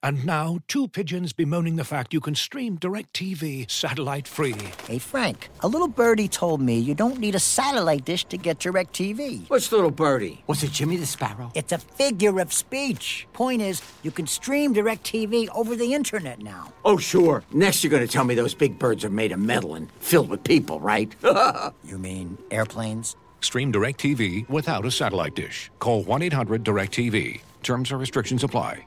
And now, two pigeons bemoaning the fact you can stream DirecTV satellite-free. Hey, Frank, a little birdie told me you don't need a satellite dish to get DirecTV. What's little birdie? Was it Jimmy the Sparrow? It's a figure of speech. Point is, you can stream DirecTV over the internet now. Oh, sure. Next you're going to tell me those big birds are made of metal and filled with people, right? You mean airplanes? Stream DirecTV without a satellite dish. Call 1-800-DirecTV. Terms and restrictions apply.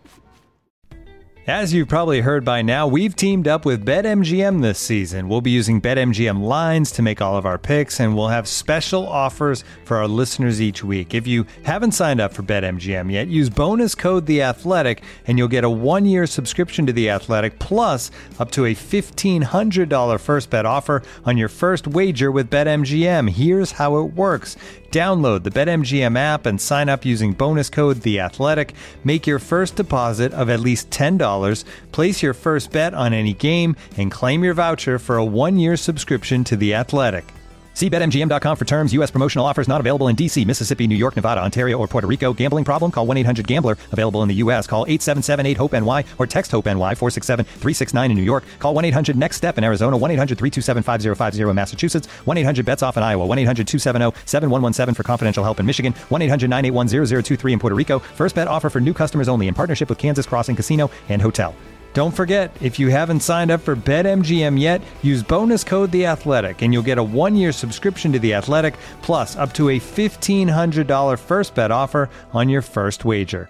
As you've probably heard by now, we've teamed up with BetMGM this season. We'll be using BetMGM lines to make all of our picks, and we'll have special offers for our listeners each week. If you haven't signed up for BetMGM yet, use bonus code The Athletic, and you'll get a 1-year subscription to The Athletic, plus up to a $1,500 first bet offer on your first wager with BetMGM. Here's how it works. Download the BetMGM app and sign up using bonus code The Athletic. Make your first deposit of at least $10. Place your first bet on any game and claim your voucher for a 1-year subscription to The Athletic. See BetMGM.com for terms. U.S. promotional offers not available in D.C., Mississippi, New York, Nevada, Ontario, or Puerto Rico. Gambling problem? Call 1-800-GAMBLER. Available in the U.S. Call 877-8-HOPE-NY or text HOPE-NY 467-369 in New York. Call 1-800-NEXT-STEP in Arizona. 1-800-327-5050 in Massachusetts. 1-800-BETS-OFF in Iowa. 1-800-270-7117 for confidential help in Michigan. 1-800-981-0023 in Puerto Rico. First bet offer for new customers only in partnership with Kansas Crossing Casino and Hotel. Don't forget, if you haven't signed up for BetMGM yet, use bonus code The Athletic, and you'll get a 1-year subscription to The Athletic, plus up to a $1,500 first bet offer on your first wager.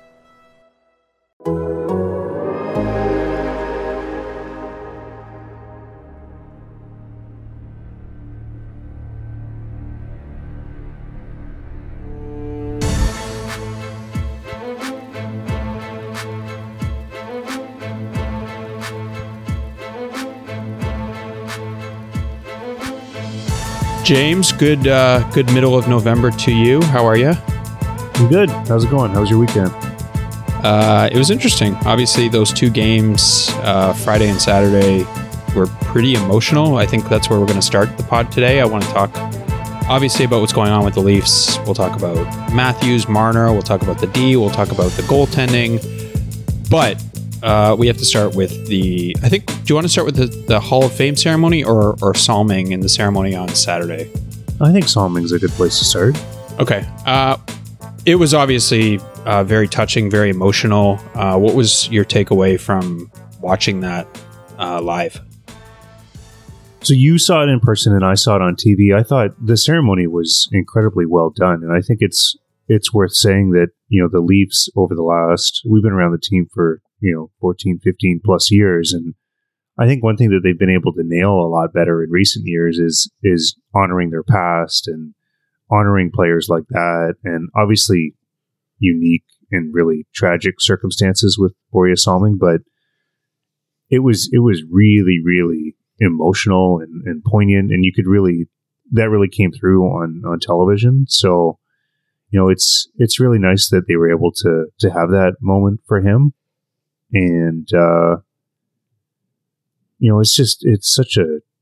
James, good middle of November to you. How are you? I'm good. How's it going? How was your weekend? It was interesting. Obviously, those two games, Friday and Saturday, were pretty emotional. I think that's where we're going to start the pod today. I want to talk, obviously, about what's going on with the Leafs. We'll talk about Matthews, Marner. We'll talk about the D. We'll talk about the goaltending. But we have to start with do you want to start with the Hall of Fame ceremony or psalming in the ceremony on Saturday? I think psalming's a good place to start. Okay. It was obviously very touching, very emotional. What was your takeaway from watching that live? So you saw it in person and I saw it on TV. I thought the ceremony was incredibly well done. And I think it's worth saying that, the Leafs over the we've been around the team for, 14, 15 plus years. And I think one thing that they've been able to nail a lot better in recent years is honoring their past and honoring players like that. And obviously unique and really tragic circumstances with Borje Salming, but it was really, really emotional and poignant. And that really came through on television. So, it's really nice that they were able to have that moment for him. And, it's such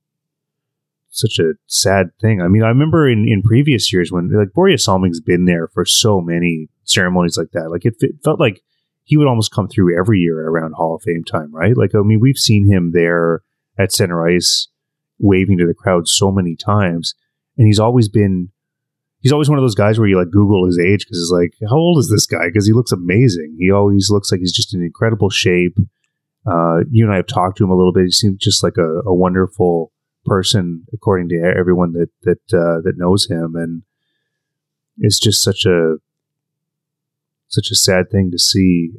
a sad thing. I mean, I remember in previous years when Borje Salming's been there for so many ceremonies like that. Like it felt like he would almost come through every year around Hall of Fame time, right? We've seen him there at center ice waving to the crowd so many times. And he's always one of those guys where you Google his age because it's like, how old is this guy? Because he looks amazing. He always looks like he's just in incredible shape. You and I have talked to him a little bit. He seems just like a wonderful person, according to everyone that knows him. And it's just such a sad thing to see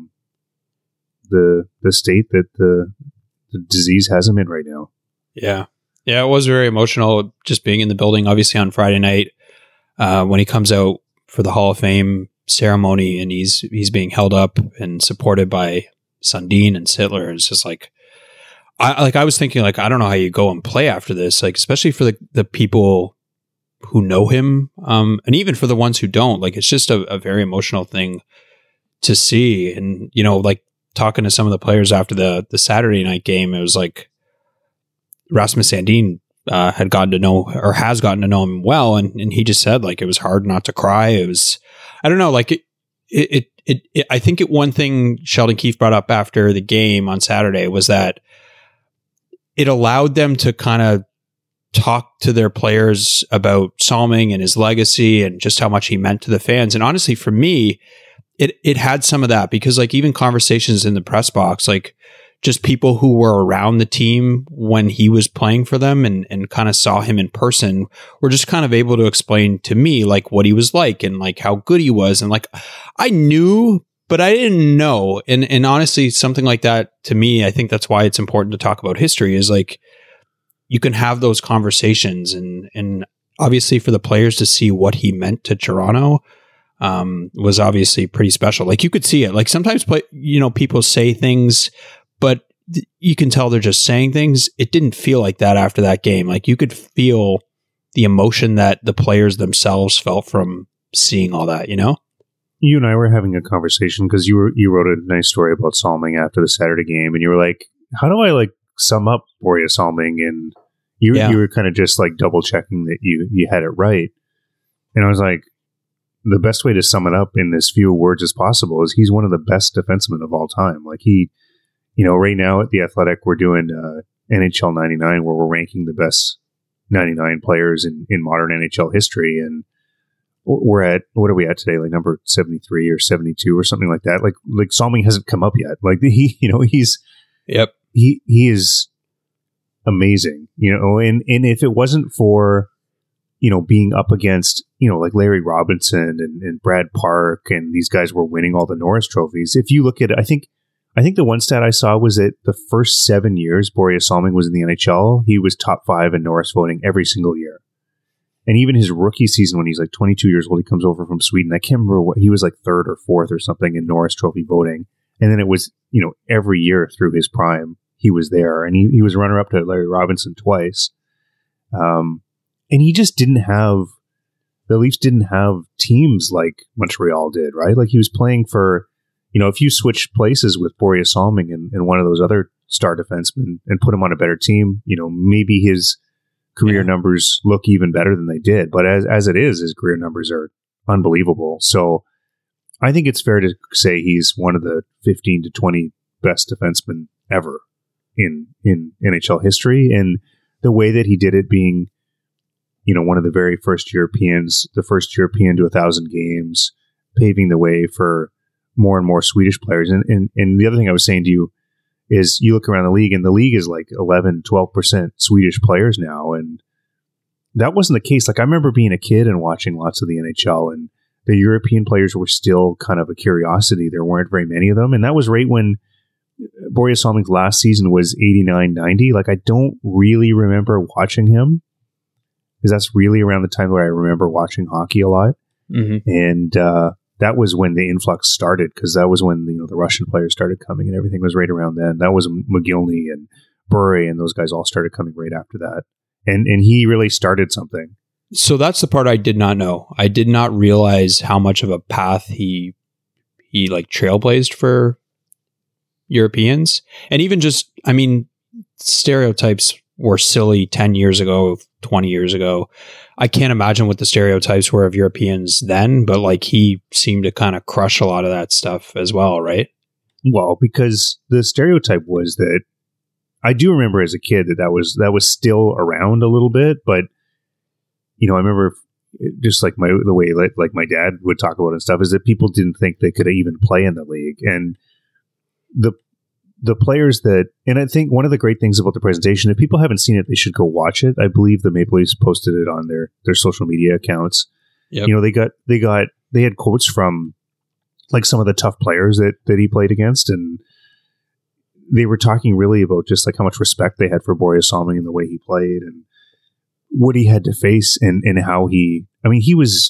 the state that the disease has him in right now. Yeah, it was very emotional just being in the building. Obviously on Friday night. When he comes out for the Hall of Fame ceremony and he's being held up and supported by Sundin and Sittler, it's just I was thinking I don't know how you go and play after this, especially for the people who know him, and even for the ones who don't. It's just a very emotional thing to see. And talking to some of the players after the Saturday night game, it was Rasmus Sandin had gotten to know or has gotten to know him well. And he just said it was hard not to cry. It was, I don't know, I think one thing Sheldon Keefe brought up after the game on Saturday was that it allowed them to kind of talk to their players about Salming and his legacy and just how much he meant to the fans. And honestly, for me, it had some of that, because like even conversations in the press box, like just people who were around the team when he was playing for them and kind of saw him in person were just kind of able to explain to me like what he was like and like how good he was. And like, I knew, but I didn't know. And honestly, something like that to me, I think that's why it's important to talk about history, is like, you can have those conversations and obviously for the players to see what he meant to Toronto was obviously pretty special. Like you could see it, like sometimes people say things, but you can tell they're just saying things. It didn't feel like that after that game. Like you could feel the emotion that the players themselves felt from seeing all that, You and I were having a conversation because you wrote a nice story about Salming after the Saturday game, and you were like, how do I like sum up Borje Salming? And you were kind of just like double checking that you had it right. And I was like, the best way to sum it up in as few words as possible is he's one of the best defensemen of all time. Like he, right now at The Athletic, we're doing NHL 99, where we're ranking the best 99 players in modern NHL history. And we're at, what are we at today? Like number 73 or 72 or something like that. Like Salming hasn't come up yet. Like he's, yep. He is amazing, and if it wasn't for, being up against, like Larry Robinson and Brad Park, and these guys were winning all the Norris trophies. If you look at it, I think the one stat I saw was that the first 7 years Borje Salming was in the NHL, he was top 5 in Norris voting every single year. And even his rookie season, when he's like 22 years old, he comes over from Sweden. I can't remember what, he was like 3rd or 4th or something in Norris trophy voting. And then it was, every year through his prime, he was there, and he was runner up to Larry Robinson twice. And he just the Leafs didn't have teams like Montreal did, right? Like he was playing for, if you switch places with Borje Salming and one of those other star defensemen and put him on a better team, maybe his career numbers look even better than they did. But as it is, his career numbers are unbelievable. So I think it's fair to say he's one of the 15 to 20 best defensemen ever in NHL history. And the way that he did it, being, one of the very first Europeans, the first European to 1,000 games, paving the way for more and more Swedish players. And the other thing I was saying to you is you look around the league, and the league is like 11, 12% Swedish players now. And that wasn't the case. Like I remember being a kid and watching lots of the NHL, and the European players were still kind of a curiosity. There weren't very many of them. And that was right when Borje Salming's last season was 89-90. Like I don't really remember watching him, because that's really around the time where I remember watching hockey a lot. Mm-hmm. And that was when the influx started, because that was when the Russian players started coming, and everything was right around then. That was Mogilny and Bure, and those guys all started coming right after that. And he really started something. So that's the part I did not know. I did not realize how much of a path he like trailblazed for Europeans. And even just, stereotypes were silly 10 years ago, 20 years ago. I can't imagine what the stereotypes were of Europeans then, but like he seemed to kind of crush a lot of that stuff as well, right? Well, because the stereotype was that, I do remember as a kid that was still around a little bit, but I remember just like the way like my dad would talk about it and stuff, is that people didn't think they could even play in the league. And the players that, and I think one of the great things about the presentation, if people haven't seen it, they should go watch it. I believe the Maple Leafs posted it on their social media accounts. Yep. They had quotes from like some of the tough players that he played against, and they were talking really about just like how much respect they had for Borje Salming and the way he played and what he had to face, and how he was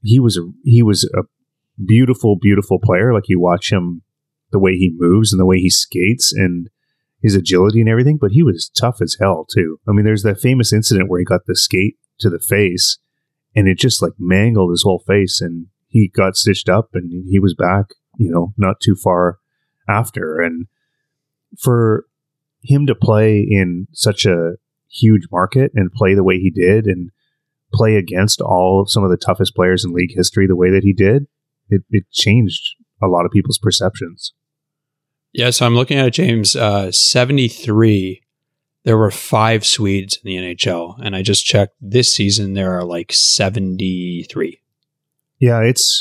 a beautiful, beautiful player. Like you watch him, the way he moves and the way he skates and his agility and everything, but he was tough as hell too. There's that famous incident where he got the skate to the face and it just like mangled his whole face, and he got stitched up and he was back, not too far after. And for him to play in such a huge market and play the way he did and play against some of the toughest players in league history the way that he did, it changed a lot of people's perceptions. Yeah, so I'm looking at it, James. 73, there were 5 Swedes in the NHL, and I just checked this season there are like 73. Yeah, it's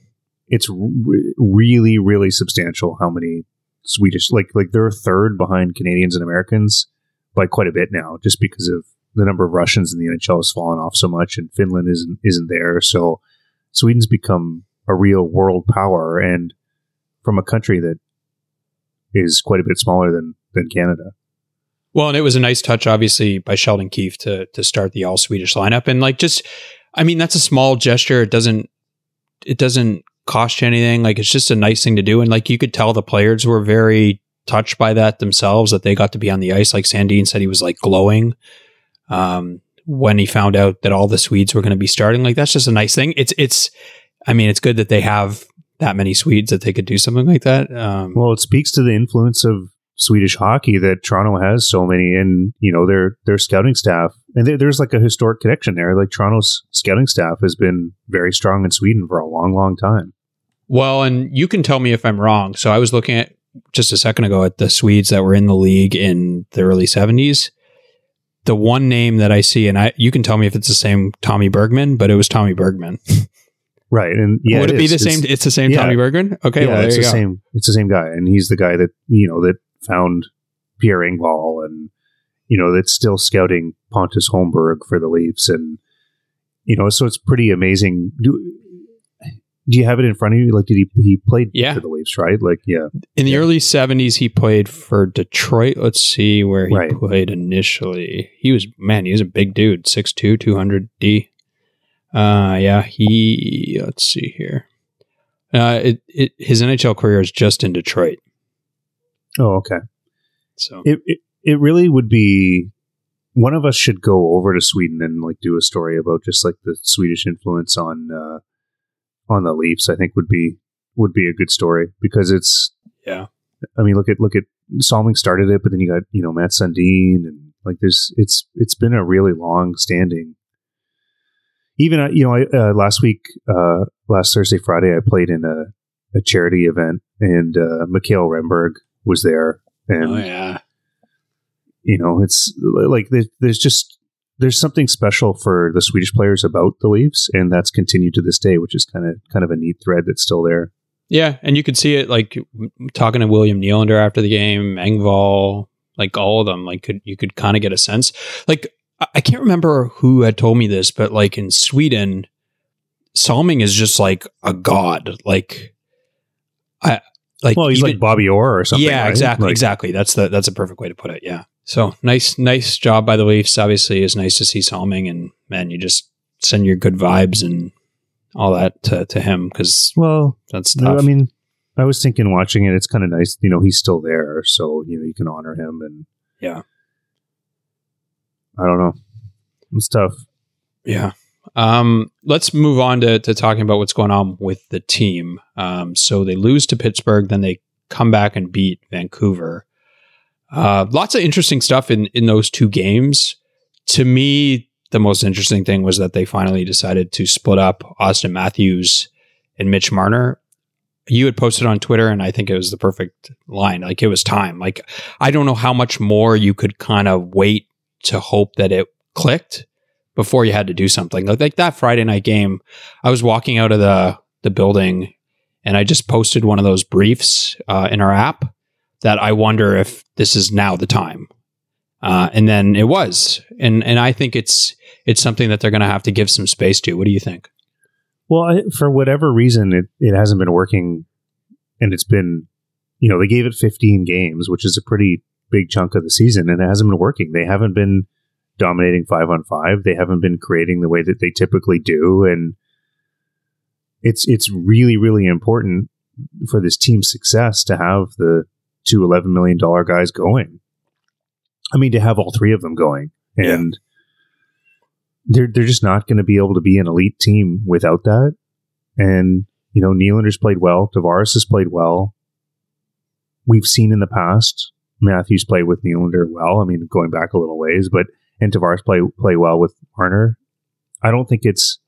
really, really substantial how many Swedish, like they're third behind Canadians and Americans by quite a bit now, just because of the number of Russians in the NHL has fallen off so much, and Finland isn't there. So Sweden's become a real world power, and from a country that is quite a bit smaller than Canada. Well, and it was a nice touch, obviously, by Sheldon Keefe to start the all Swedish lineup, and like just, I mean, that's a small gesture. It doesn't cost you anything. Like, it's just a nice thing to do, and like you could tell the players were very touched by that themselves, that they got to be on the ice. Like Sandin said, he was like glowing when he found out that all the Swedes were going to be starting. Like, that's just a nice thing. It's I mean, it's good that they have that many Swedes that they could do something like that. Well, it speaks to the influence of Swedish hockey that Toronto has so many, and you know their scouting staff, and there's like a historic connection there. Like Toronto's scouting staff has been very strong in Sweden for a long, long time. Well, and you can tell me if I'm wrong. So I was looking at just a second ago at the Swedes that were in the league in the early 70s. The one name that I see, and you can tell me if it's the same Tommy Bergman, but it was Tommy Bergman. Right, and yeah, would it be the same? It's the same Tommy Bergman. Okay, yeah, well, there it's you the go. same. It's the same guy, and he's the guy that that found Pierre Engvall, and that's still scouting Pontus Holmberg for the Leafs, and so it's pretty amazing. Do you have it in front of you? Like, did he played for the Leafs, right? Like, yeah. In the early 70s, he played for Detroit. Let's see where he played initially. He was a big dude, 6'2", 200 D. Let's see here. His NHL career is just in Detroit. Oh, okay. So it really would be, one of us should go over to Sweden and like do a story about just like the Swedish influence on the Leafs. I think would be a good story, because it's, I mean, look at Salming started it, but then you got Matt Sundin, and like it's been a really long standing. Even last Thursday, Friday, I played in a charity event, and Mikhail Remberg was there, and it's like there's something special for the Swedish players about the Leafs, and that's continued to this day, which is kind of a neat thread that's still there. Yeah, and you could see it, like talking to William Nylander after the game, Engvall, like all of them. Like you could kind of get a sense. Like, I can't remember who had told me this, but like in Sweden, Salming is just like a god. He's like Bobby Orr or something. Yeah, right? Exactly. That's a perfect way to put it. Yeah. So nice job by the Leafs. Obviously, it's nice to see Salming, and man, you just send your good vibes and all that to him, because that's tough. I mean, I was thinking watching it, it's kind of nice. He's still there, so you can honor him, and yeah. I don't know. It's tough. Yeah. Let's move on to talking about what's going on with the team. So they lose to Pittsburgh, then they come back and beat Vancouver. Lots of interesting stuff in those two games. To me, the most interesting thing was that they finally decided to split up Austin Matthews and Mitch Marner. You had posted on Twitter, and I think it was the perfect line. Like, it was time. Like, I don't know how much more you could kind of wait to hope that it clicked before you had to do something. Like that Friday night game, I was walking out of the building, and I just posted one of those briefs in our app that I wonder if this is now the time. And then it was. And I think it's something that they're going to have to give some space to. What do you think? Well, for whatever reason, it hasn't been working, and it's been, they gave it 15 games, which is a pretty big chunk of the season, and it hasn't been working. They haven't been dominating 5-on-5. They haven't been creating the way that they typically do, and it's really, really important for this team's success to have the two $11 million guys going. I mean, to have all three of them going, and they're just not going to be able to be an elite team without that. And Nylander's played well. Tavares has played well. We've seen in the past Matthews play with Nylander well. I mean, going back a little ways, and Tavares play well with Marner. I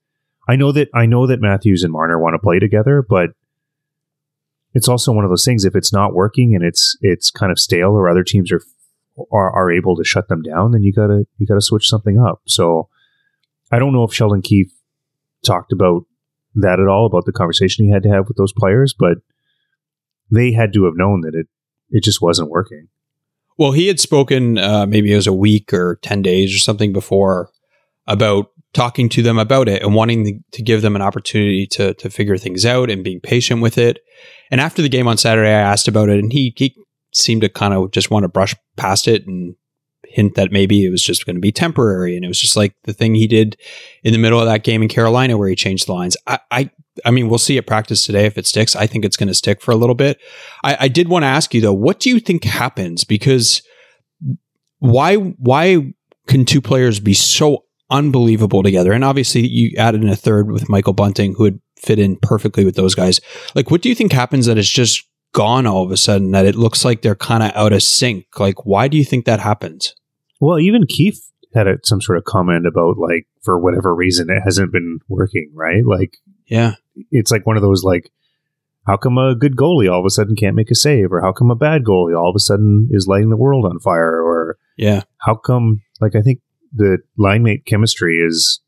I know that Matthews and Marner want to play together, but it's also one of those things. If it's not working and it's kind of stale, or other teams are able to shut them down, then you gotta switch something up. So I don't know if Sheldon Keefe talked about that at all, about the conversation he had to have with those players, but they had to have known that it just wasn't working. Well, he had spoken, maybe it was a week or 10 days or something before, about talking to them about it and wanting to give them an opportunity to figure things out and being patient with it. And after the game on Saturday, I asked about it, and he seemed to kind of just want to brush past it and hint that maybe it was just going to be temporary. And it was just like the thing he did in the middle of that game in Carolina where he changed the lines. I mean, we'll see at practice today if it sticks. I think it's going to stick for a little bit. I did want to ask you, though, what do you think happens? Because why can two players be so unbelievable together? And obviously you added in a third with Michael Bunting, who would fit in perfectly with those guys. Like, what do you think happens that it's just gone all of a sudden, that it looks like they're kind of out of sync? Like, why do you think that happens? Well, even Keefe had some sort of comment about, like, for whatever reason, it hasn't been working, right? Like, yeah, it's like one of those, like, how come a good goalie all of a sudden can't make a save? Or how come a bad goalie all of a sudden is lighting the world on fire? Or yeah, how come, like, I think the line mate chemistry is,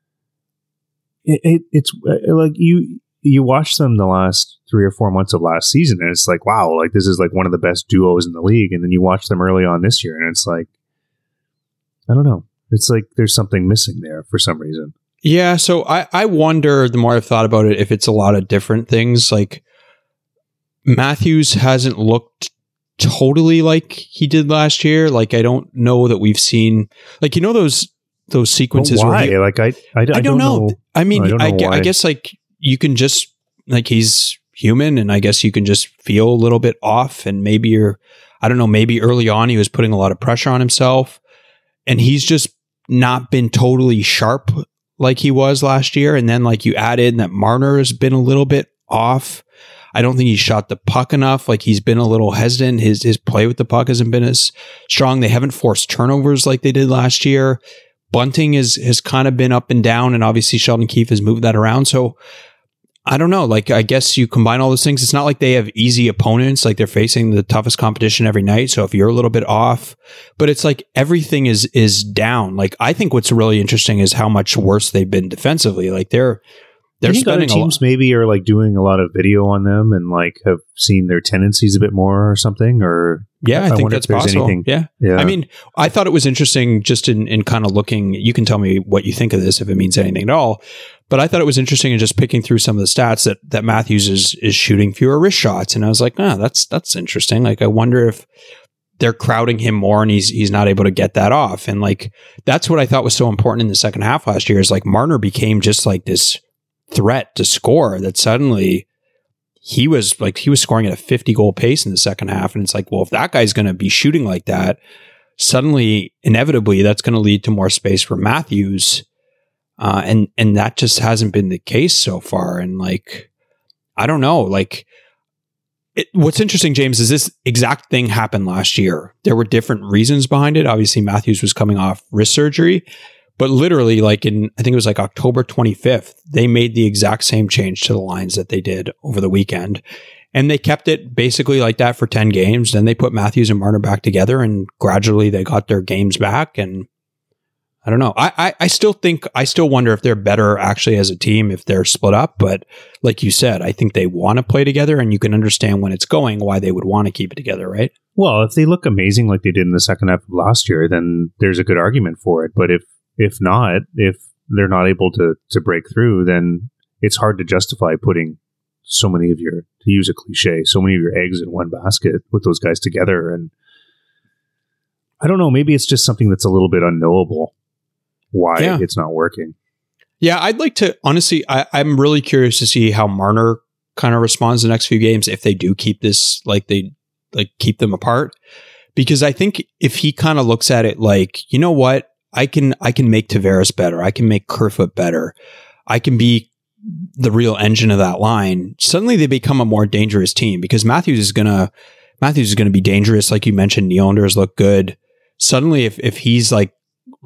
it's like you watch them the last 3 or 4 months of last season, and it's like, wow, like, this is like one of the best duos in the league. And then you watch them early on this year, and it's like, I don't know. It's like there's something missing there for some reason. Yeah, so I wonder, the more I've thought about it, if it's a lot of different things. Like, Matthews hasn't looked totally like he did last year. Like, I don't know that we've seen, like, you know, those sequences. Well, why? Where like, I don't know. I mean, I I guess, like, you can just, like, he's human, and I guess you can just feel a little bit off, and maybe I don't know, maybe early on he was putting a lot of pressure on himself, and he's just not been totally sharp like he was last year. And then, like, you add in that Marner has been a little bit off. I don't think he shot the puck enough. Like, he's been a little hesitant. His play with the puck hasn't been as strong. They haven't forced turnovers like they did last year. Bunting has kind of been up and down, and obviously Sheldon Keefe has moved that around. So I don't know. Like, I guess you combine all those things. It's not like they have easy opponents. Like, they're facing the toughest competition every night. So if you're a little bit off, but it's like everything is down. Like, I think what's really interesting is how much worse they've been defensively. Like, they're spending teams maybe are, like, doing a lot of video on them and, like, have seen their tendencies a bit more or something. Or yeah, I think that's possible. Yeah. I mean, I thought it was interesting just in kind of looking. You can tell me what you think of this if it means anything at all. But I thought it was interesting in just picking through some of the stats that Matthews is shooting fewer wrist shots, and I was like, that's interesting. Like, I wonder if they're crowding him more and he's not able to get that off. And, like, that's what I thought was so important in the second half last year, is, like, Marner became just like this threat to score, that suddenly he was scoring at a 50-goal pace in the second half. And it's like, well, if that guy's going to be shooting like that, suddenly, inevitably, that's going to lead to more space for Matthews. And that just hasn't been the case so far. And, like, I don't know, like, what's interesting, James, is this exact thing happened last year. There were different reasons behind it. Obviously, Matthews was coming off wrist surgery, but literally, like, I think it was like October 25th, they made the exact same change to the lines that they did over the weekend. And they kept it basically like that for 10 games. Then they put Matthews and Marner back together, and gradually they got their games back. And I don't know. I still wonder if they're better actually as a team if they're split up. But like you said, I think they want to play together, and you can understand when it's going why they would want to keep it together, right? Well, if they look amazing like they did in the second half of last year, then there's a good argument for it. But if not, if they're not able to break through, then it's hard to justify putting so many of your, to use a cliche, so many of your eggs in one basket with those guys together. And I don't know, maybe it's just something that's a little bit unknowable why it's not working. Yeah, I'd like to, honestly, I'm really curious to see how Marner kind of responds the next few games if they do keep this, like they like keep them apart. Because I think if he kind of looks at it like, you know what, I can make Tavares better. I can make Kerfoot better. I can be the real engine of that line. Suddenly they become a more dangerous team, because Matthews is going to be dangerous. Like you mentioned, Nylander's look good. Suddenly if he's like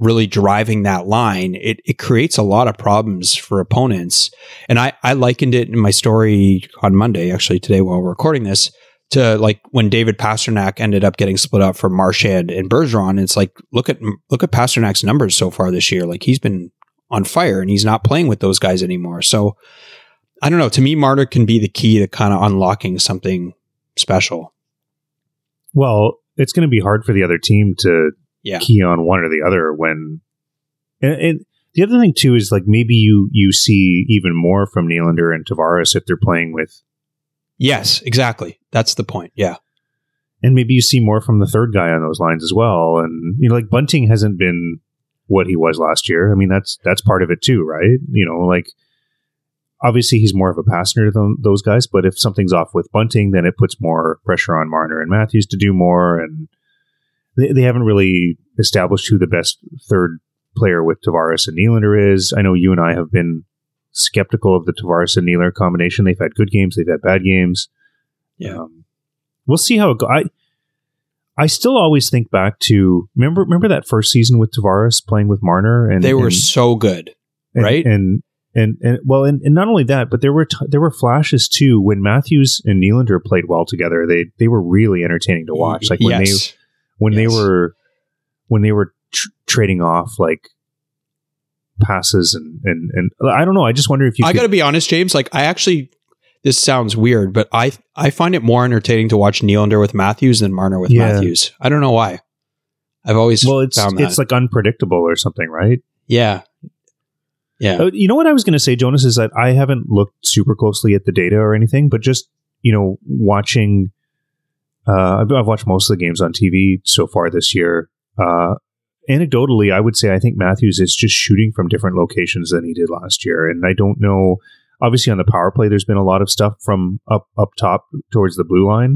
really driving that line, it creates a lot of problems for opponents. And I likened it in my story on Monday, actually today while we're recording this, to like when David Pastrnak ended up getting split up for Marchand and Bergeron. It's like, look at Pasternak's numbers so far this year. Like, he's been on fire and he's not playing with those guys anymore. So I don't know. To me, Marner can be the key to kind of unlocking something special. Well, it's going to be hard for the other team to key on one or the other when. And the other thing too is like maybe you see even more from Nylander and Tavares if they're playing with. Yes, exactly. That's the point. Yeah. And maybe you see more from the third guy on those lines as well. And, you know, like Bunting hasn't been what he was last year. I mean, that's part of it too, right? You know, like obviously he's more of a passenger than those guys, but if something's off with Bunting, then it puts more pressure on Marner and Matthews to do more. And they haven't really established who the best third player with Tavares and Nylander is. I know you and I have been skeptical of the Tavares and Nylander combination. They've had good games. They've had bad games. Yeah. We'll see how it goes. I still always think back to remember that first season with Tavares playing with Marner, and they were so good, right? And not only that, but there were flashes too when Matthews and Nylander played well together. They were really entertaining to watch. Like when they were trading off like passes and I don't know. I just wonder if I got to be honest, James. Like this sounds weird, but I find it more entertaining to watch Nylander with Matthews than Marner with Matthews. I don't know why. I've always found that. It's like unpredictable or something, right? Yeah. Yeah. You know what I was going to say, Jonas, is that I haven't looked super closely at the data or anything, but just, you know, watching, I've watched most of the games on TV so far this year. Anecdotally, I would say I think Matthews is just shooting from different locations than he did last year. And I don't know, obviously on the power play, there's been a lot of stuff from up top towards the blue line.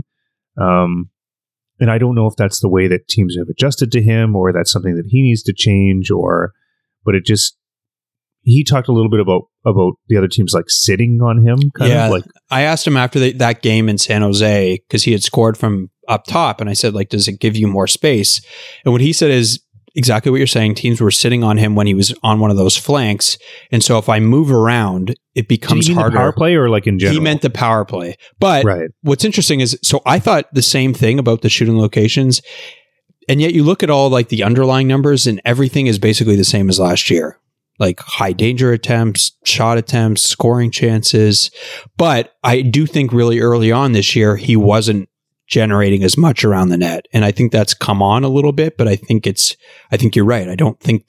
And I don't know if that's the way that teams have adjusted to him or that's something that he needs to change but it just, he talked a little bit about the other teams like sitting on him. Kind of like I asked him after that game in San Jose because he had scored from up top, and I said, like, does it give you more space? And what he said is exactly what you're saying. Teams were sitting on him when he was on one of those flanks, and so if I move around, it becomes harder. The power play or like in general? He meant the power play. But what's interesting is, so I thought the same thing about the shooting locations, and yet you look at all like the underlying numbers, and everything is basically the same as last year. Like high danger attempts, shot attempts, scoring chances. But I do think really early on this year, he wasn't generating as much around the net. And I think that's come on a little bit, but I think you're right. I don't think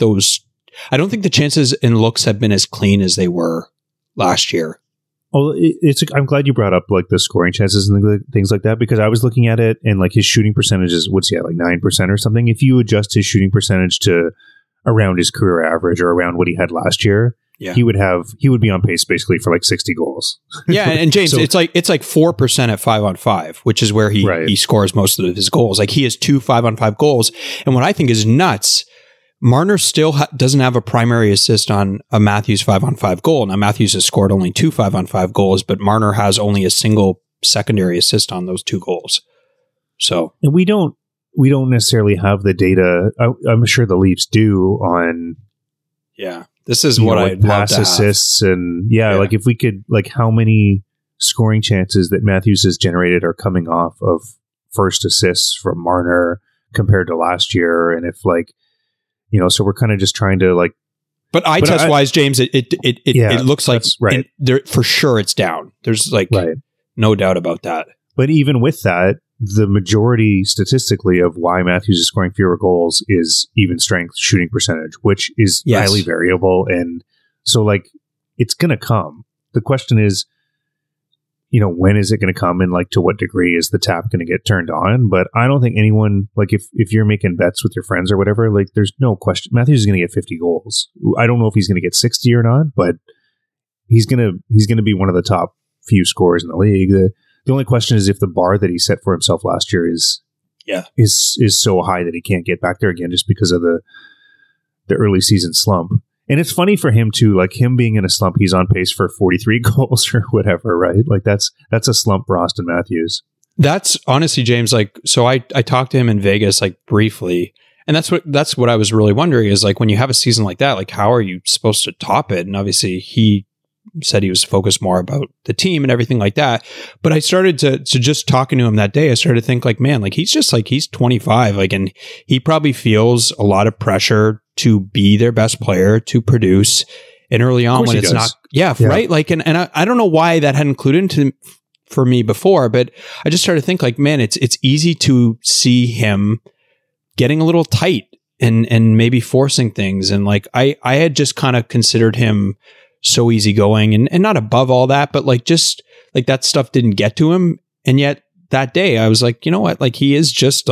the chances and looks have been as clean as they were last year. Oh, I'm glad you brought up like the scoring chances and things like that, because I was looking at it and like his shooting percentages, what's he at, like 9% or something? If you adjust his shooting percentage to around his career average or around what he had last year, he would be on pace basically for like 60 goals. Yeah, and James, so, it's like 4% at 5-on-5, which is where he scores most of his goals. Like he has 2 5-on-5 goals, and what I think is nuts, Marner still doesn't have a primary assist on a Matthews 5-on-5 goal. Now Matthews has scored only 2 5-on-5 goals, but Marner has only a single secondary assist on those 2 goals. So, and we don't necessarily have the data. I'm sure the Leafs do on. Yeah, this is what I'd love to assists have. And like if we could, like how many scoring chances that Matthews has generated are coming off of first assists from Marner compared to last year, and if like, you know, so we're kind of just trying to like. But eye test wise, James, it looks like for sure it's down. There's like no doubt about that. But even with that, the majority statistically of why Matthews is scoring fewer goals is even strength shooting percentage, which is highly variable. And so like it's going to come. The question is, you know, when is it going to come and like to what degree is the tap going to get turned on? But I don't think anyone, like if you're making bets with your friends or whatever, like there's no question Matthews is going to get 50 goals. I don't know if he's going to get 60 or not, but he's going to be one of the top few scorers in the league. The only question is if the bar that he set for himself last year is so high that he can't get back there again just because of the early season slump. And it's funny for him too, like him being in a slump, he's on pace for 43 goals or whatever, right? Like that's a slump for Auston Matthews. That's honestly, James, like, so I talked to him in Vegas like briefly, And that's what I was really wondering is like when you have a season like that, like how are you supposed to top it? And obviously he said he was focused more about the team and everything like that. But I started to just talking to him that day, I started to think like, man, like he's 25, like, and he probably feels a lot of pressure to be their best player, to produce. And early on when it's not, right. Like, and I don't know why that hadn't clued into for me before, but I just started to think like, man, it's easy to see him getting a little tight and maybe forcing things. And like, I had just kind of considered him so easygoing and not above all that, but like, just like that stuff didn't get to him. And yet that day I was like, you know what? Like he's just,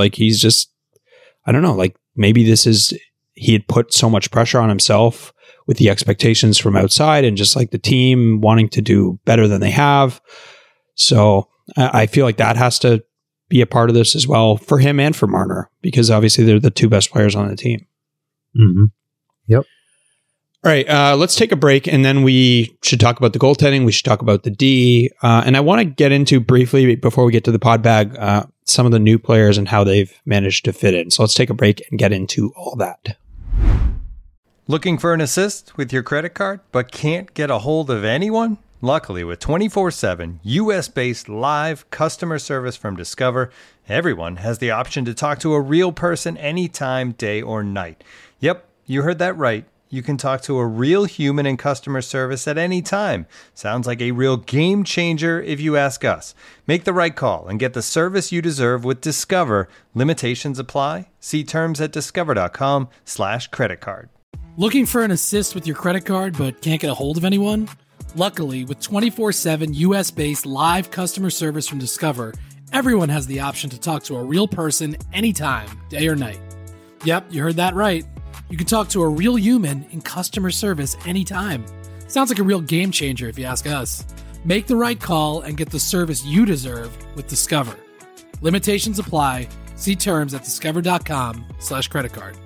I don't know, like maybe he had put so much pressure on himself with the expectations from outside and just like the team wanting to do better than they have. So I feel like that has to be a part of this as well for him and for Marner, because obviously they're the two best players on the team. Mm-hmm. Yep. All right. Let's take a break and then we should talk about the goaltending. We should talk about the D. And I want to get into briefly before we get to the pod bag, some of the new players and how they've managed to fit in. So let's take a break and get into all that. Looking for an assist with your credit card, but can't get a hold of anyone? Luckily, with 24/7 US-based live customer service from Discover, everyone has the option to talk to a real person anytime, day or night. Yep, you heard that right. You can talk to a real human in customer service at any time. Sounds like a real game changer if you ask us. Make the right call and get the service you deserve with Discover. Limitations apply. See terms at discover.com/creditcard. Looking for an assist with your credit card but can't get a hold of anyone? Luckily, with 24/7 US-based live customer service from Discover, everyone has the option to talk to a real person anytime, day or night. Yep, you heard that right. You can talk to a real human in customer service anytime. Sounds like a real game changer if you ask us. Make the right call and get the service you deserve with Discover. Limitations apply. See terms at discover.com/creditcard.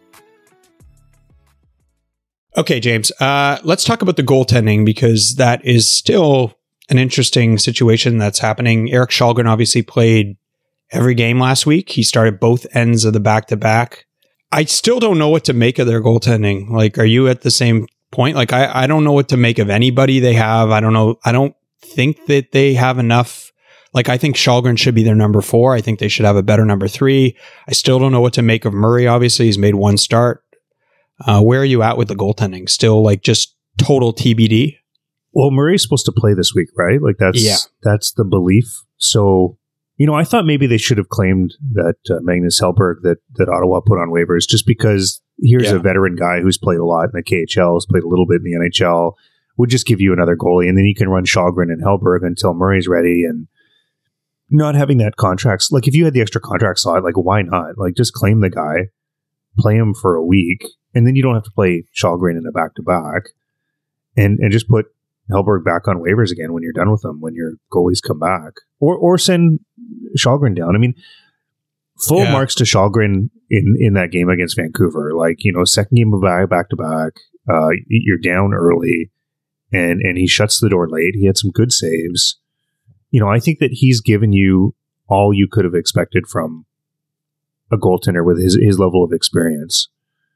Okay, James, let's talk about the goaltending because that is still an interesting situation that's happening. Erik Källgren obviously played every game last week. He started both ends of the back-to-back. I still don't know what to make of their goaltending. Like, are you at the same point? Like, I don't know what to make of anybody they have. I don't know. I don't think that they have enough. Like, I think Källgren should be their number 4. I think they should have a better number 3. I still don't know what to make of Murray. Obviously, he's made one start. Where are you at with the goaltending? Still like just total TBD? Well, Murray's supposed to play this week, right? Like that's the belief. So, I thought maybe they should have claimed that Magnus Hellberg that Ottawa put on waivers just because here's a veteran guy who's played a lot in the KHL, has played a little bit in the NHL, would just give you another goalie. And then you can run Källgren and Hellberg until Murray's ready. And not having that contracts, like if you had the extra contract slot, like why not? Like just claim the guy, play him for a week. And then you don't have to play Källgren in a back-to-back and just put Hellberg back on waivers again when you're done with them, when your goalies come back. Or send Källgren down. I mean, full marks to Källgren in that game against Vancouver. Like, second game of back-to-back, you're down early, and he shuts the door late. He had some good saves. I think that he's given you all you could have expected from a goaltender with his level of experience.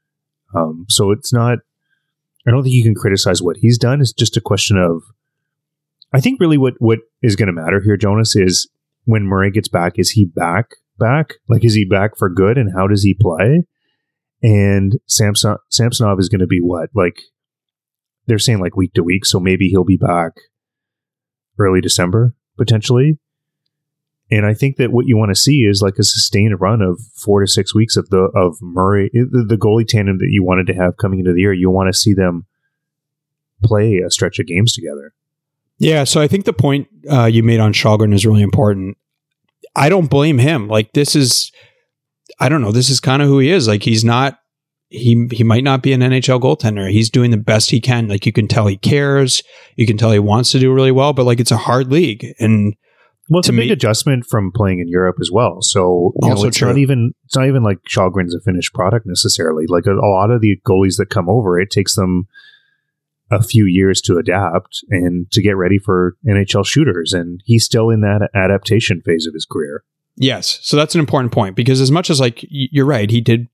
So it's not, I don't think you can criticize what he's done. It's just a question of, I think really what is going to matter here, Jonas, is when Murray gets back, is he back? Like, is he back for good? And how does he play? And Samsonov is going to be what? Like, they're saying like week to week. So maybe he'll be back early December, potentially. And I think that what you want to see is like a sustained run of 4 to 6 weeks of Murray, the goalie tandem that you wanted to have coming into the year. You want to see them play a stretch of games together. Yeah, so I think the point you made on Källgren is really important. I don't blame him. Like this is kind of who he is. Like he might not be an NHL goaltender. He's doing the best he can. Like you can tell he cares. You can tell he wants to do really well. But like it's a hard league, and well, it's a big adjustment from playing in Europe as well. So it's not even like Källgren's a finished product necessarily. Like a lot of the goalies that come over, it takes them a few years to adapt and to get ready for NHL shooters. And he's still in that adaptation phase of his career. Yes. So that's an important point because as much as like you're right, he did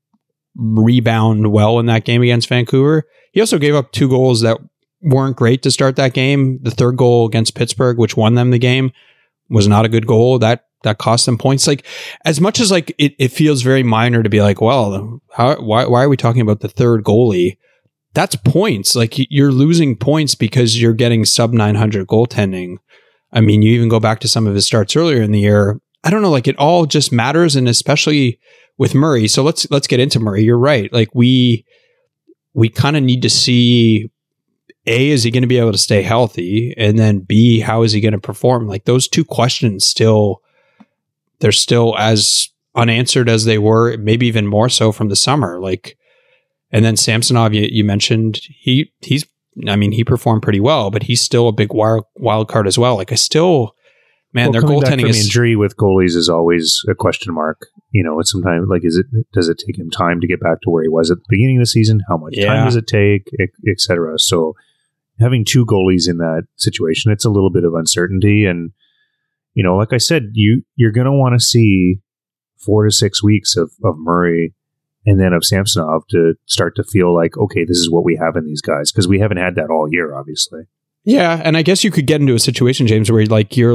rebound well in that game against Vancouver. He also gave up 2 goals that weren't great to start that game. The third goal against Pittsburgh, which won them the game, was not a good goal. That cost them points. Like, as much as like it feels very minor to be like, well, why are we talking about the third goalie? That's points. Like, you're losing points because you're getting sub 900 goaltending. I mean, you even go back to some of his starts earlier in the year. I don't know, like, it all just matters, and especially with Murray. So let's get into Murray. You're right. Like, we kind of need to see, A, is he going to be able to stay healthy? And then B, how is he going to perform? Like, those 2 questions they're still as unanswered as they were, maybe even more so from the summer. Like, and then Samsonov, you mentioned, he performed pretty well, but he's still a big wild card as well. Like, their goaltending is injury with goalies is always a question mark. You know, it's sometimes like, does it take him time to get back to where he was at the beginning of the season? How much time does it take, et cetera? So having 2 goalies in that situation, it's a little bit of uncertainty. And, you know, like I said, you're going to want to see 4 to 6 weeks of Murray and then of Samsonov to start to feel like, okay, this is what we have in these guys, because we haven't had that all year, obviously. Yeah, and I guess you could get into a situation, James, where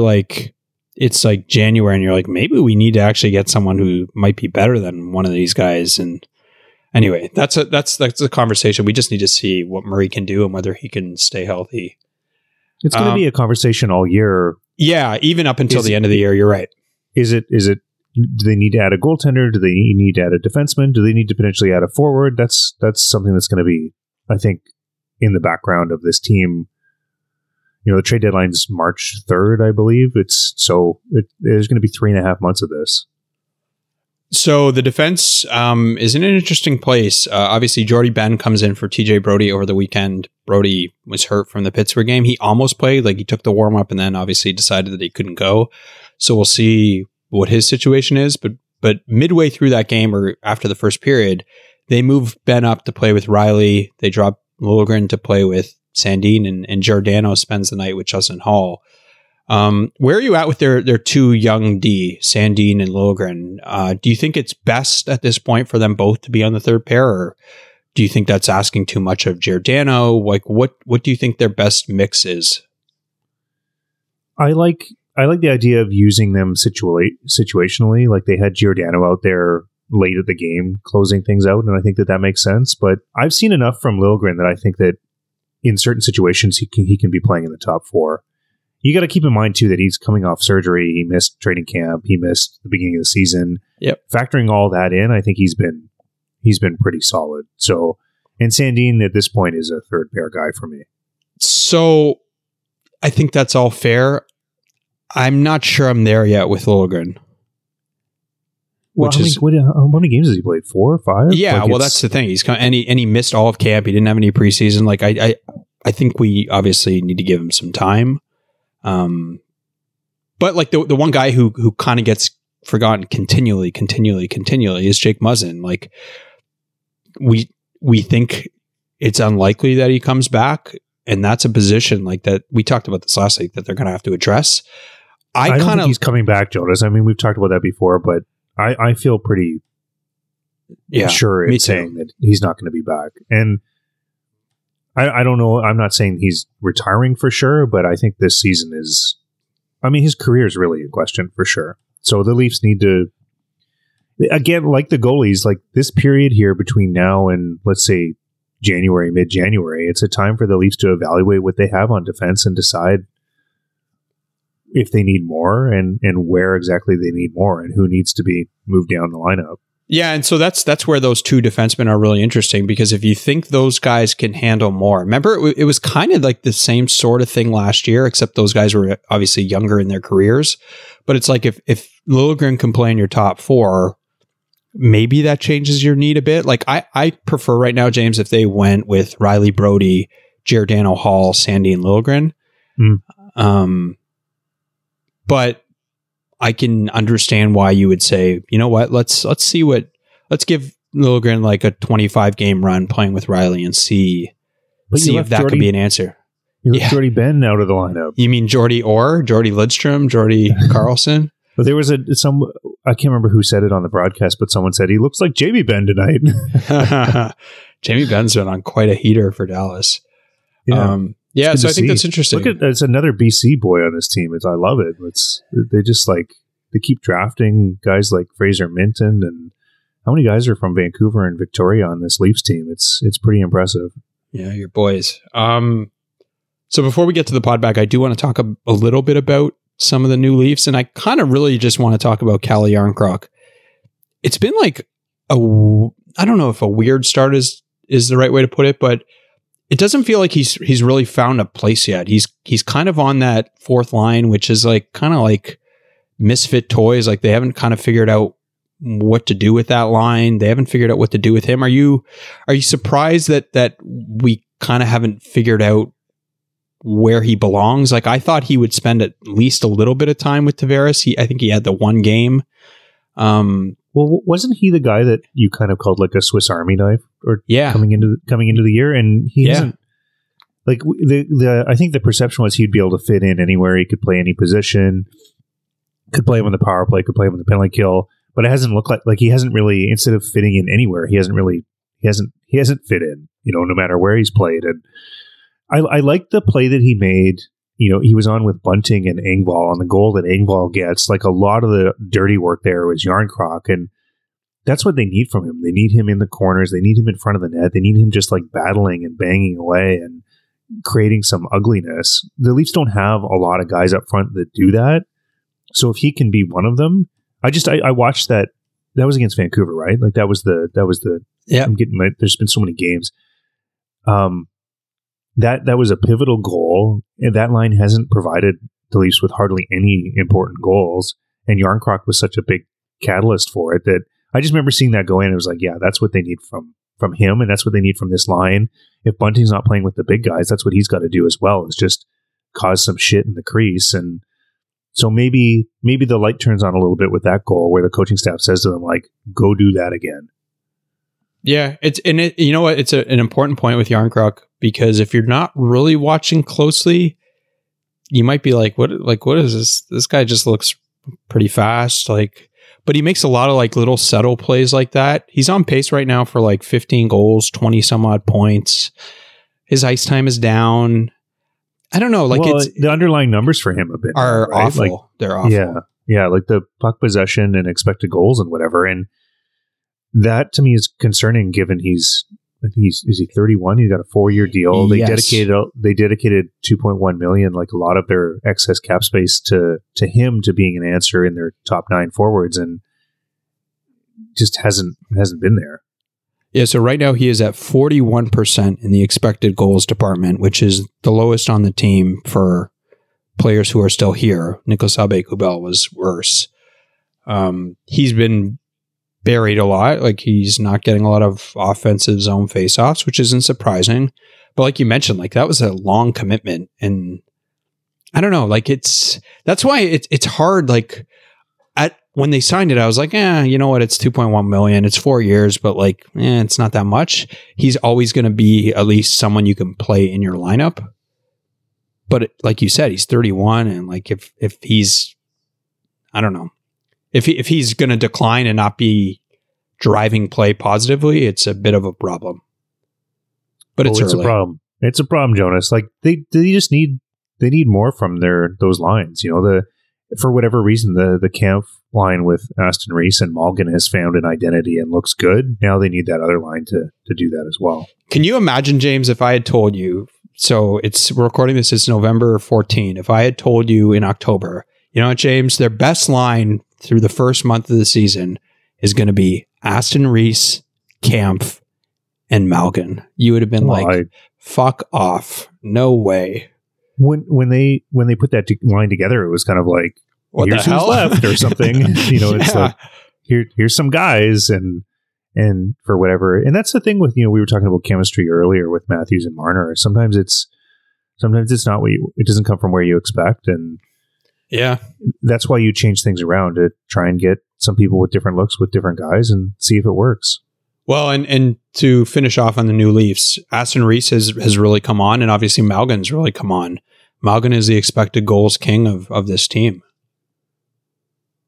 it's like January and you're like, maybe we need to actually get someone who might be better than one of these guys. And anyway, that's a conversation. We just need to see what Murray can do and whether he can stay healthy. It's going to be a conversation all year. Yeah, even up until the end of the year, you're right. Is it? Do they need to add a goaltender? Do they need to add a defenseman? Do they need to potentially add a forward? That's something that's going to be, I think, in the background of this team. You know, the trade deadline's March 3rd, I believe. There's going to be 3.5 months of this. So the defense is in an interesting place. Obviously, Jordy Ben comes in for TJ Brody over the weekend. Brody was hurt from the Pittsburgh game. He almost played, like he took the warm up and then obviously decided that he couldn't go. So we'll see what his situation is. But midway through that game, or after the first period, they moved Ben up to play with Riley. They dropped Liljegren to play with Sandin, and Giordano spends the night with Justin Hall. Where are you at with their 2 young D, Sandin and Liljegren? Do you think it's best at this point for them both to be on the third pair, or do you think that's asking too much of Giordano? Like, what do you think their best mix is? I like the idea of using them situationally. Like, they had Giordano out there late at the game, closing things out, and I think that makes sense. But I've seen enough from Liljegren that I think that in certain situations he can be playing in the top 4. You got to keep in mind, too, that he's coming off surgery. He missed training camp. He missed the beginning of the season. Yep. Factoring all that in, I think he's been pretty solid. So, and Sandin at this point is a third pair guy for me. So I think that's all fair. I'm not sure I'm there yet with Liljegren. Well, how many games has he played? 4 or 5? Yeah, well, that's the thing. He missed all of camp. He didn't have any preseason. Like, I think we obviously need to give him some time. But like the one guy who kind of gets forgotten continually is Jake Muzzin. Like, we think it's unlikely that he comes back, and that's a position like that. We talked about this last week that they're going to have to address. I don't think he's coming back, Jonas. I mean, we've talked about that before, but I feel pretty sure in saying that he's not going to be back. And I don't know. I'm not saying he's retiring for sure, but I think this season is, I mean, his career is really in question for sure. So the Leafs need to, again, like the goalies, like this period here between now and let's say mid-January, it's a time for the Leafs to evaluate what they have on defense and decide if they need more and where exactly they need more and who needs to be moved down the lineup. Yeah, and so that's where those 2 defensemen are really interesting, because if you think those guys can handle more, remember it was kind of like the same sort of thing last year, except those guys were obviously younger in their careers. But it's like if Liljegren can play in your top 4, maybe that changes your need a bit. Like I prefer right now, James, if they went with Riley, Brody, Giordano, Hall, Sandy, and Liljegren. But I can understand why you would say, you know what, let's give Liljegren like a 25 game run playing with Riley and see if that could be an answer. You left Jordy Ben out of the lineup. You mean Jordy Lidstrom, Jordy Carlson? But there was I can't remember who said it on the broadcast, but someone said he looks like Jamie Benn tonight. Jamie Benn's been on quite a heater for Dallas. Yeah. So I think that's interesting. Look at there's another BC boy on this team. I love it. They just they keep drafting guys like Fraser Minton, and how many guys are from Vancouver and Victoria on this Leafs team? It's pretty impressive. Yeah, your boys. So before we get to the pod back, I do want to talk a little bit about some of the new Leafs, and I kind of really just want to talk about Calle Jarnkrok. It's been like I don't know if a weird start is the right way to put it, but it doesn't feel like he's really found a place yet. He's kind of on that fourth line, which is kind of misfit toys. Like they haven't kind of figured out what to do with that line. They haven't figured out what to do with him. Are you surprised that we kind of haven't figured out where he belongs? Like I thought he would spend at least a little bit of time with Tavares. I think he had the one game. Well, wasn't he the guy that you kind of called like a Swiss Army knife, or coming into the year? And he hasn't. Like I think the perception was he'd be able to fit in anywhere. He could play any position. Could play him on the power play. Could play him on the penalty kill. But it hasn't looked like he hasn't really. Instead of fitting in anywhere, he hasn't fit in. No matter where he's played. And I like the play that he made. He was on with Bunting and Engvall on the goal that Engvall gets. Like a lot of the dirty work there was Jarnkrok, and that's what they need from him. They need him in the corners. They need him in front of the net. They need him just battling and banging away and creating some ugliness. The Leafs don't have a lot of guys up front that do that. So if he can be one of them, I watched that. That was against Vancouver, right? Like that was the. Yeah. There's been so many games. That was a pivotal goal, and that line hasn't provided the Leafs with hardly any important goals. And Jarnkrok was such a big catalyst for it that I just remember seeing that go in. It was like, yeah, that's what they need from him, and that's what they need from this line. If Bunting's not playing with the big guys, that's what he's got to do as well. Is just cause some shit in the crease. And so maybe the light turns on a little bit with that goal, where the coaching staff says to them, go do that again. Yeah, you know what? It's an important point with Jarnkrok, because if you're not really watching closely, you might be like, what is this? This guy just looks pretty fast. But he makes a lot of little subtle plays like that. He's on pace right now for 15 goals, 20 some odd points. His ice time is down. I don't know. It's the underlying numbers for him are right? awful. They're awful. Yeah. Like the puck possession and expected goals and whatever. And that to me is concerning, given is he 31? He's got a 4-year deal. They dedicated $2.1 million, like a lot of their excess cap space, to him to being an answer in their top 9 forwards, and just hasn't been there. Yeah, so right now he is at 41% in the expected goals department, which is the lowest on the team for players who are still here. Nicolas Aube-Kubel was worse. He's been buried a lot. He's not getting a lot of offensive zone faceoffs, which isn't surprising. But like you mentioned, that was a long commitment, and I don't know. That's why it's hard. When they signed it, I was like, you know what? It's $2.1 million. It's 4 years, but it's not that much. He's always going to be at least someone you can play in your lineup. But like you said, he's 31, and if he's, I don't know, if he's going to decline and not be driving play positively, it's a bit of a problem. But it's a problem. It's a problem, Jonas. They just need more from those lines. For whatever reason, the Kampf line with Aston Reese and Malgin has found an identity and looks good. Now they need that other line to do that as well. Can you imagine, James, if I had told you, so we're recording this, it's November 14. If I had told you in October, you know what, James, their best line through the first month of the season is going to be Aston Reese, Kampf, and Malgin, you would have been fuck off. No way. When they put that line together, it was kind of like, what here's the hell? Who's left or something. It's like, here's some guys and for whatever. And that's the thing with, we were talking about chemistry earlier with Matthews and Marner. Sometimes it's not it doesn't come from where you expect. And yeah, that's why you change things around to try and get some people with different looks with different guys and see if it works. Well, and to finish off on the new Leafs, Aston Reese has really come on, and obviously Malgin's really come on. Malgin is the expected goals king of this team.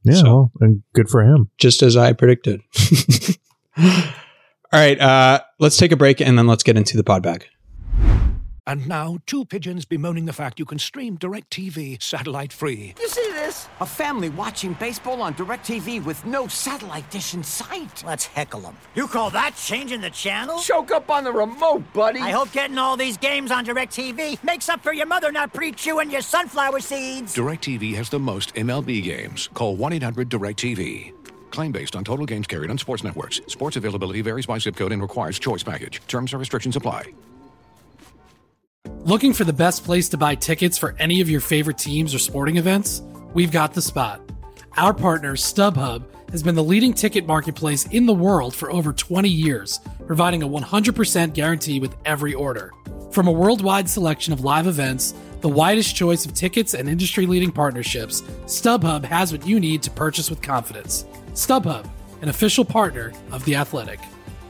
Yeah, So- well, and good for him. just as I predicted. All right, let's take a break and then let's get into the pod bag. And now, two pigeons bemoaning the fact you can stream DirecTV satellite free. You see this? A family watching baseball on DirecTV with no satellite dish in sight. Let's heckle them. You call that changing the channel? Choke up on the remote, buddy. I hope getting all these games on DirecTV makes up for your mother not pre-chewing your sunflower seeds. DirecTV has the most MLB games. Call 1-800-DirecTV. Claim based on total games carried on sports networks. Sports availability varies by zip code and requires choice package. Terms and restrictions apply. Looking for the best place to buy tickets for any of your favorite teams or sporting events? We've got the spot. Our partner, StubHub, has been the leading ticket marketplace in the world for over 20 years, providing a 100% guarantee with every order. From a worldwide selection of live events, the widest choice of tickets and industry-leading partnerships, StubHub has what you need to purchase with confidence. StubHub, an official partner of The Athletic.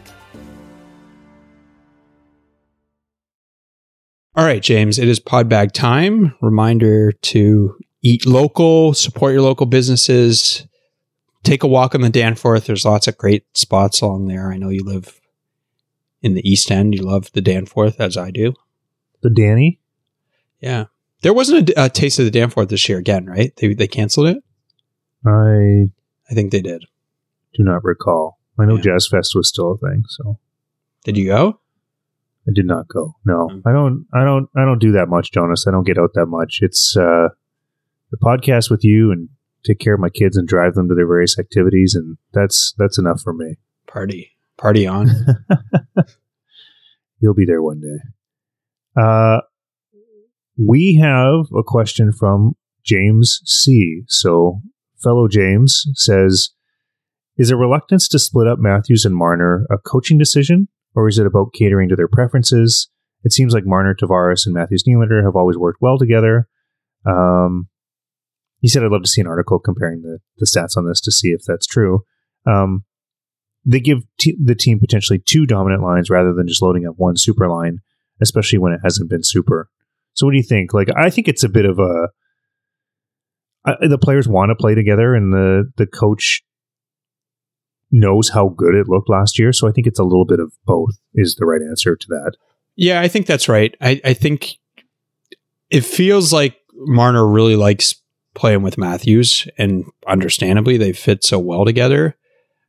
All right, James, it is pod bag time. Reminder to eat local, support your local businesses, take a walk on the Danforth. There's lots of great spots along there. I know you live in the East End. You love the Danforth, as I do. The Danny? Yeah. There wasn't a taste of the Danforth this year again, right? They canceled it? I I think they did. do not recall. I know Yeah. Jazz Fest was still a thing, so Did you go? I did not go. No, Mm. I don't do that much, Jonas. I don't get out that much. It's the podcast with you and take care of my kids and drive them to their various activities, and that's enough for me. Party on. You'll be there one day. We have a question from James C. So, fellow James says, is a reluctance to split up Matthews and Marner a coaching decision, or is it about catering to their preferences? It seems like Marner, Tavares, and Matthews Nylander have always worked well together. He said, I'd love to see an article comparing the stats on this to see if that's true. They give the team potentially two dominant lines rather than just loading up one super line, especially when it hasn't been super. So what do you think? Like, I think it's a bit of a... the players want to play together, and the coach knows how good it looked last year. So I think it's a little bit of both is the right answer to that. Yeah, I think that's right. I think it feels like Marner really likes playing with Matthews, and understandably, they fit so well together.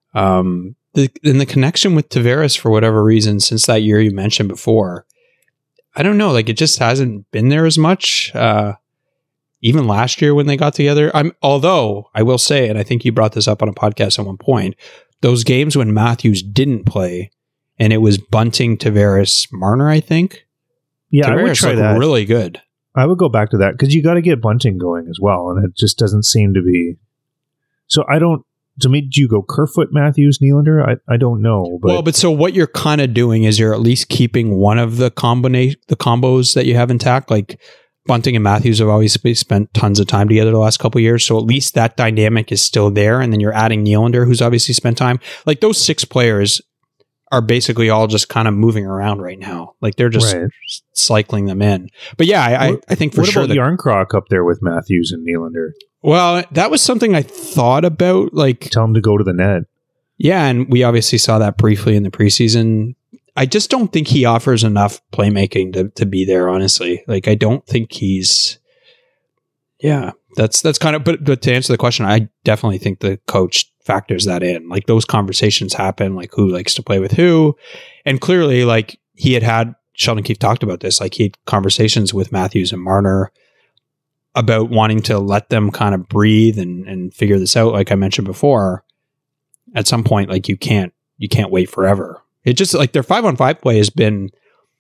The connection with Tavares, for whatever reason, since that year you mentioned before, I don't know, like it just hasn't been there as much. Even last year when they got together, although I will say, and I think you brought this up on a podcast at one point, those games when Matthews didn't play, and it was Bunting, Tavares, Marner, I think. Yeah, Tavares I would try looked that. really good. I would go back to that because you got to get Bunting going as well, and it just doesn't seem to be. So I don't. To me, do you go Kerfoot, Matthews, Nylander? I don't know. But so what you're kind of doing is you're at least keeping one of the combos that you have intact. Like Bunting and Matthews have always spent tons of time together the last couple of years, so at least that dynamic is still there. And then you're adding Nylander, who's obviously spent time. Like those six players are basically all just kind of moving around right now. Like they're just cycling them in. But yeah, I think for sure. What about Yarncroc up there with Matthews and Nylander? Well, that was something I thought about. Like, tell him to go to the net. Yeah, and we obviously saw that briefly in the preseason. I just don't think he offers enough playmaking to be there, honestly. Like, I don't think he's... Yeah, that's kind of... But to answer the question, I definitely think the coach factors that in. Like, those conversations happen, like, who likes to play with who. And clearly, like, he had Sheldon Keefe talked about this, like, he had conversations with Matthews and Marner about wanting to let them kind of breathe and figure this out. Like I mentioned before, at some point, like you can't wait forever. It just like their 5-on-5 play has been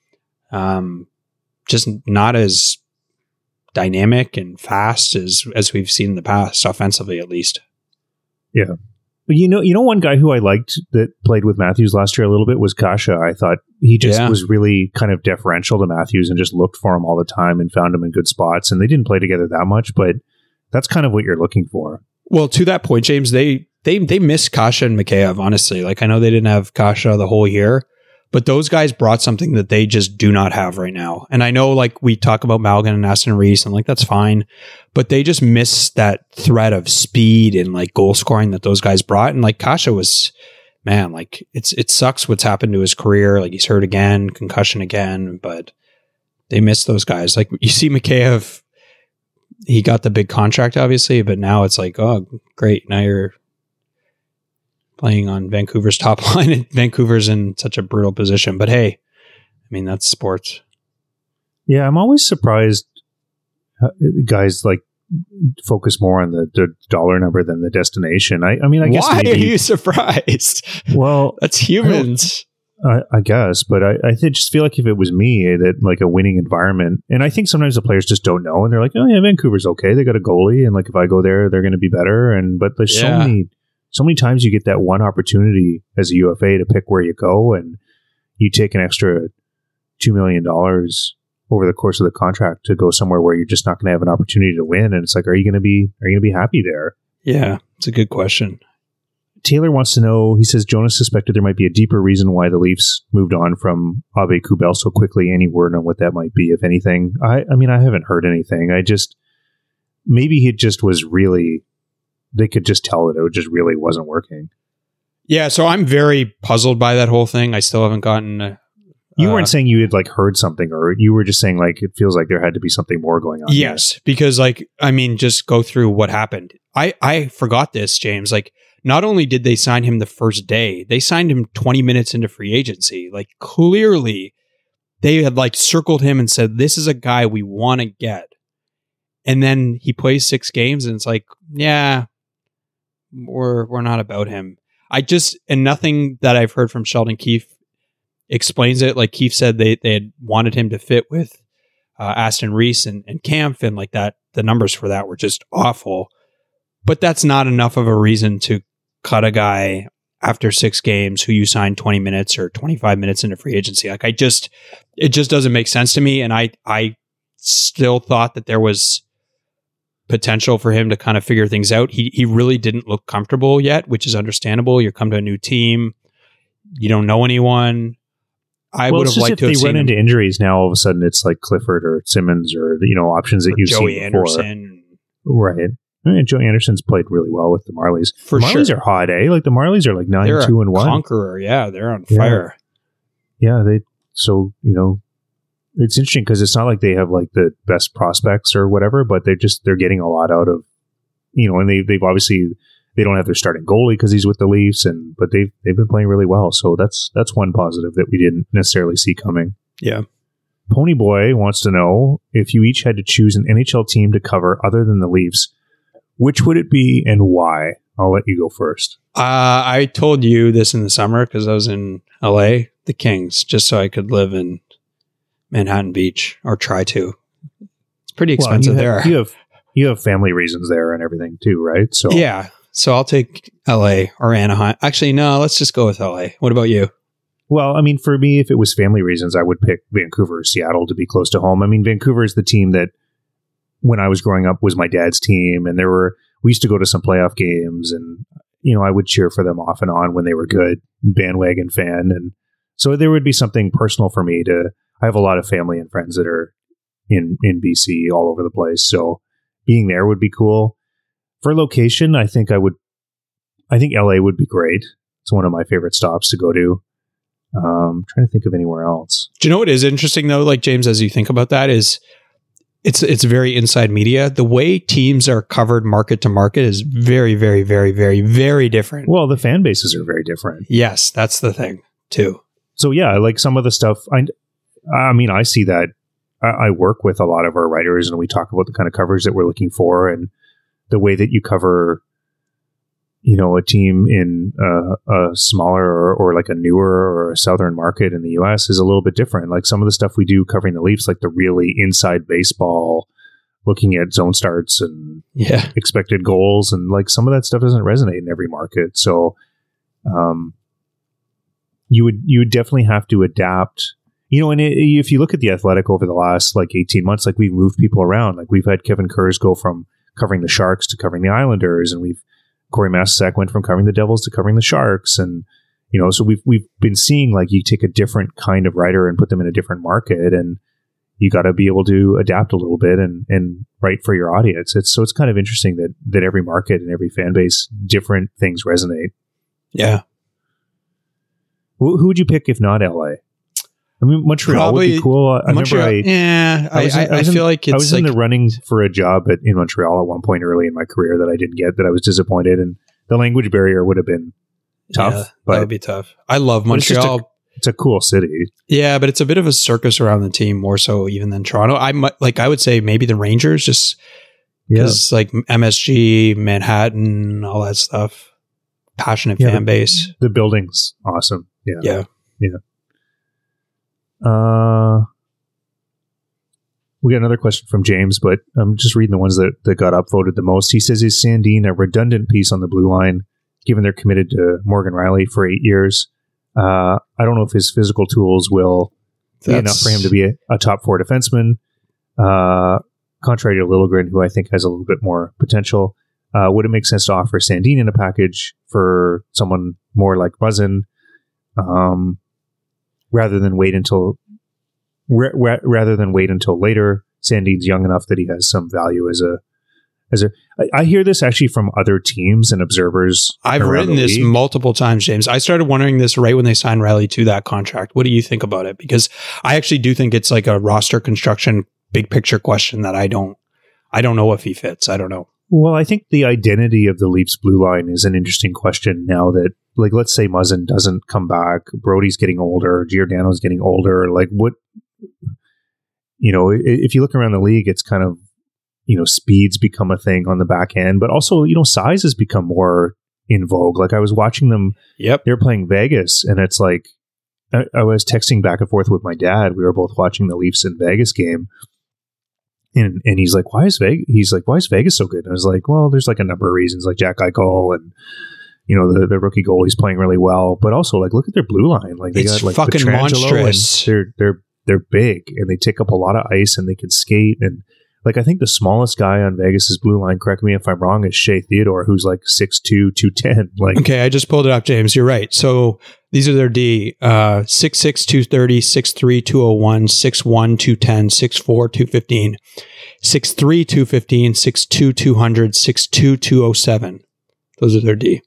just not as dynamic and fast as we've seen in the past, offensively at least. Yeah. You know, one guy who I liked that played with Matthews last year a little bit was Kasha. I thought he just was really kind of deferential to Matthews and just looked for him all the time and found him in good spots. And they didn't play together that much, but that's kind of what you're looking for. Well, to that point, James, they missed Kasha and Mikheyev, honestly. Like I know they didn't have Kasha the whole year, But those guys brought something that they just do not have right now. And I know like we talk about Malgin and Aston Reese and like that's fine, but they just miss that threat of speed and like goal scoring that those guys brought. And like Kasha was, man, like it sucks what's happened to his career. Like he's hurt again, concussion again, but they miss those guys. Like you see Mikheyev, he got the big contract obviously, but now it's like, oh great, now you're playing on Vancouver's top line, and Vancouver's in such a brutal position. But hey, I mean, that's sports. Yeah, I'm always surprised guys like focus more on the dollar number than the destination. I mean, I guess why are you surprised? Well, that's humans. I guess, but I just feel like if it was me, that like a winning environment, and I think sometimes the players just don't know, and they're like, oh yeah, Vancouver's okay. They got a goalie, and like if I go there, they're going to be better. But there's so many times you get that one opportunity as a UFA to pick where you go, and you take an extra $2 million over the course of the contract to go somewhere where you're just not going to have an opportunity to win. And it's like, are you going to be happy there? Yeah, it's a good question. Taylor wants to know, he says, Jonas suspected there might be a deeper reason why the Leafs moved on from Abe Kubel so quickly. Any word on what that might be, if anything? I mean, I haven't heard anything. Maybe he just was really, they could just tell that it just really wasn't working. Yeah, so I'm very puzzled by that whole thing. I still haven't gotten... You weren't saying you had like heard something, or you were just saying like it feels like there had to be something more going on. Yes, here. Because like, I mean, just go through what happened. I forgot this, James. Like, not only did they sign him the first day, they signed him 20 minutes into free agency. Like, clearly they had like circled him and said, this is a guy we want to get. And then he plays 6 games and it's like, yeah, we're not about him. And nothing that I've heard from Sheldon Keefe explains it. Like Keefe said, they had wanted him to fit with Aston Reese and Kampf, and like that, the numbers for that were just awful. But that's not enough of a reason to cut a guy after 6 games who you signed 20 minutes or 25 minutes into free agency. Like it just doesn't make sense to me. And I still thought that there was potential for him to kind of figure things out. He really didn't look comfortable yet, which is understandable. You come to a new team, you don't know anyone. I would have liked to have seen run into injuries. Now all of a sudden it's like Clifford or Simmons or options that you've Joey seen Anderson. Before. Right. And Joey Anderson's played really well with the Marlies. The Marlies are hot, eh? Like the Marlies are like 9-2-1. Conqueror, yeah, they're on fire. Yeah, it's interesting because it's not like they have like the best prospects or whatever, but they're getting a lot out of, and they've obviously, they don't have their starting goalie because he's with the Leafs, but they've been playing really well. So that's one positive that we didn't necessarily see coming. Yeah. Ponyboy wants to know, if you each had to choose an NHL team to cover other than the Leafs, which would it be and why? I'll let you go first. I told you this in the summer because I was in LA, the Kings, just so I could live in Manhattan Beach, or try to. It's pretty expensive there. You have family reasons there and everything too, right? So yeah. So I'll take LA or Anaheim. Actually, no, let's just go with LA. What about you? Well, I mean, for me, if it was family reasons, I would pick Vancouver or Seattle to be close to home. I mean, Vancouver is the team that when I was growing up was my dad's team, and we used to go to some playoff games, and I would cheer for them off and on when they were good, bandwagon fan, and so there would be something personal for me I have a lot of family and friends that are in BC all over the place, so being there would be cool. For location, I think LA would be great. It's one of my favorite stops to go to. I'm trying to think of anywhere else. Do you know what is interesting though? Like James, as you think about that, is it's very inside media. The way teams are covered market to market is very, very, very, very, very different. Well, the fan bases are very different. Yes, that's the thing too. So yeah, like some of the stuff, I mean, I see that. I work with a lot of our writers, and we talk about the kind of coverage that we're looking for, and the way that you cover, a team in a smaller or like a newer or a southern market in the U.S. is a little bit different. Like some of the stuff we do covering the Leafs, like the really inside baseball, looking at zone starts and expected goals, and like some of that stuff doesn't resonate in every market. So you would definitely have to adapt. And if you look at the Athletic over the last like 18 months, like we've moved people around. Like we've had Kevin Kurz go from covering the Sharks to covering the Islanders, and Corey Masisak went from covering the Devils to covering the Sharks, and So we've been seeing like you take a different kind of writer and put them in a different market, and you got to be able to adapt a little bit and write for your audience. It's kind of interesting that every market and every fan base, different things resonate. Yeah. Who would you pick if not LA? I mean, Montreal would be cool. I feel like it's I was in the running for a job in Montreal at one point early in my career that I didn't get, that I was disappointed, and the language barrier would have been tough. Yeah, that would be tough. I love Montreal. It's a cool city. Yeah, but it's a bit of a circus around the team, more so even than Toronto. I would say maybe the Rangers, just because like MSG, Manhattan, all that stuff. Passionate fan base. The building's awesome. Yeah. We got another question from James, but I'm just reading the ones that got upvoted the most. He says, is Sandin a redundant piece on the blue line, given they're committed to Morgan Rielly for 8 years? I don't know if his physical tools will be enough for him to be a top 4 defenseman. Contrary to Liljegren, who I think has a little bit more potential, would it make sense to offer Sandin in a package for someone more like Muzzin, rather than wait until later? Sandin's young enough that he has some value as a. I hear this actually from other teams and observers. I've written this multiple times, James. I started wondering this right when they signed Rielly to that contract. What do you think about it? Because I actually do think it's like a roster construction, big picture question that I don't know if he fits. I don't know. Well, I think the identity of the Leafs blue line is an interesting question now that, like, let's say Muzzin doesn't come back, Brody's getting older, Giordano's getting older. Like, what, if you look around the league, it's kind of, speed's become a thing on the back end, but also, size has become more in vogue. Like, I was watching them, they're playing Vegas, and it's like, I was texting back and forth with my dad. We were both watching the Leafs in Vegas game. And he's like, why is Vegas so good? And I was like, well, there's like a number of reasons, like Jack Eichel and, the rookie goalie's playing really well, but also like, look at their blue line. Like they got like fucking monstrous. They're big and they take up a lot of ice and they can skate. And like, I think the smallest guy on Vegas's blue line, correct me if I'm wrong, is Shea Theodore, who's like 6'2", 210. Like, okay, I just pulled it up, James. You're right. So these are their D: 6'6", 230, 6'3", 201, 6'1", 210, 6'4", 215, 6'3", 215, 6'2", 200, 6'2", 207. Those are their D.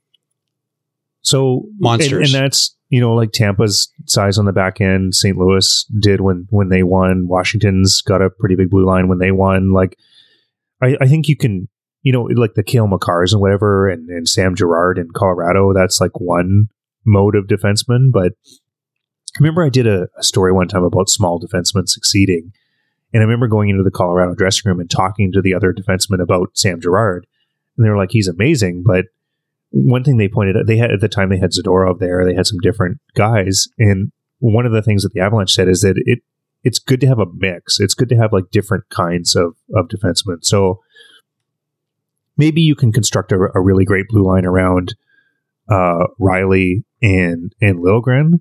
So monsters, and that's like Tampa's size on the back end. St. Louis did when they won. Washington's got a pretty big blue line when they won. Like, I think you can, like the Cale Makars and whatever, and Sam Girard in Colorado. That's like one mode of defenseman. But I remember I did a story one time about small defensemen succeeding, and I remember going into the Colorado dressing room and talking to the other defensemen about Sam Girard, and they were like, "He's amazing," but one thing they pointed out, they had Zadorov there, they had some different guys, and one of the things that the Avalanche said is that it's good to have a mix. It's good to have like different kinds of defensemen. So maybe you can construct a really great blue line around Rielly and Liljegren.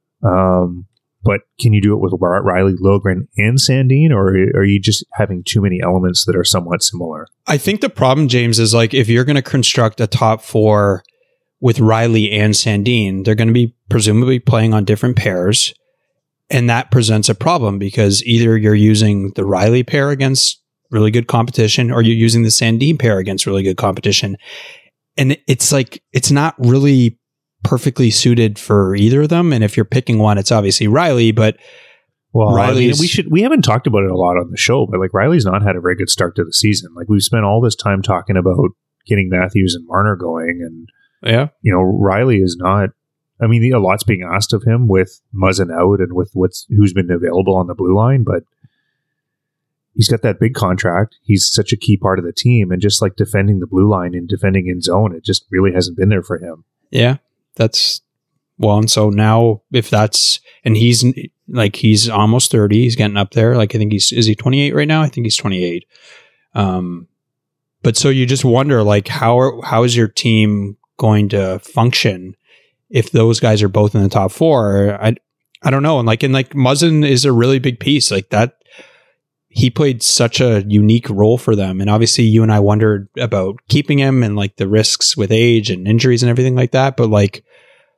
But can you do it with Rielly, Liljegren, and Sandin, or are you just having too many elements that are somewhat similar? I think the problem, James, is like if you're going to construct a top 4 with Rielly and Sandin, they're going to be presumably playing on different pairs, and that presents a problem because either you're using the Rielly pair against really good competition, or you're using the Sandin pair against really good competition, and it's like it's not really perfectly suited for either of them. And if you're picking one, it's obviously Rielly, but we haven't talked about it a lot on the show, but like Rielly's not had a very good start to the season. Like we've spent all this time talking about getting Matthews and Marner going, and Rielly is not. I mean, a lot's being asked of him with Muzzin out and with who's been available on the blue line, but he's got that big contract. He's such a key part of the team, and just like defending the blue line and defending in zone, it just really hasn't been there for him. Yeah. That's well, and so now if that's, and he's almost 30, he's getting up there. Like I think is he 28 right now? I think he's 28. But so you just wonder like how is your team going to function if those guys are both in the top 4? I don't know. And like Muzzin is a really big piece like that. He played such a unique role for them. And obviously you and I wondered about keeping him and like the risks with age and injuries and everything like that. But like,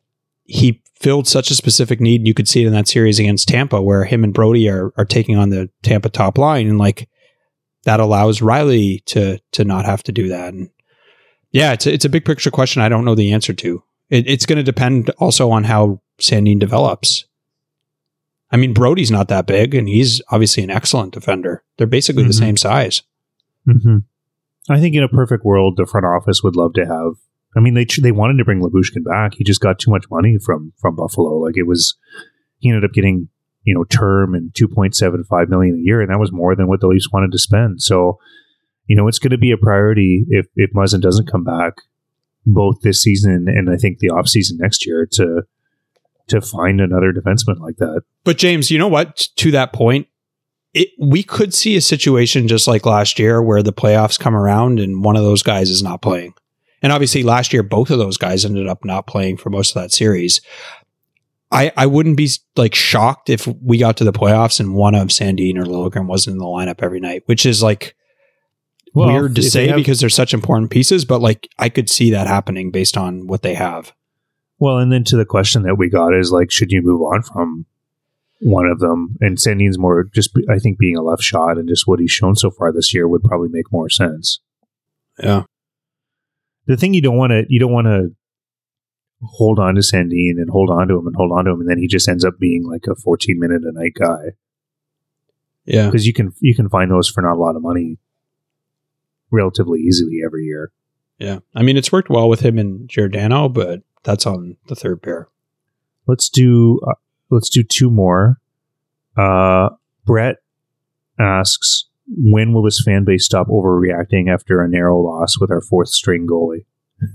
he filled such a specific need. And you could see it in that series against Tampa where him and Brody are taking on the Tampa top line. And like that allows Riley to not have to do that. And yeah, it's a big picture question I don't know the answer to. It's going to depend also on how Sandin develops. I mean, Brody's not that big, and he's obviously an excellent defender. They're basically the same size. Mm-hmm. I think in a perfect world, the front office would love to have. I mean, they wanted to bring Lyubushkin back. He just got too much money from Buffalo. Like he ended up getting term and $2.75 million a year, and that was more than what the Leafs wanted to spend. So, it's going to be a priority if Muzzin doesn't come back both this season and I think the offseason next year to find another defenseman like that. But James, you know what? To that point, we could see a situation just like last year where the playoffs come around and one of those guys is not playing. And obviously last year, both of those guys ended up not playing for most of that series. I wouldn't be like shocked if we got to the playoffs and one of Sandin or Liljegren wasn't in the lineup every night, which is like weird to say because they're such important pieces, but like I could see that happening based on what they have. Well, and then to the question that we got is like, should you move on from one of them? And Sandin's more just, I think, being a left shot and just what he's shown so far this year would probably make more sense. Yeah. The thing you don't want to hold on to Sandin and hold on to him, and then he just ends up being like a 14-minute a night guy. Yeah. Because you can find those for not a lot of money relatively easily every year. Yeah. I mean, it's worked well with him and Giordano, but that's on the third pair. Let's do two more. Brett asks, when will this fan base stop overreacting after a narrow loss with our fourth string goalie?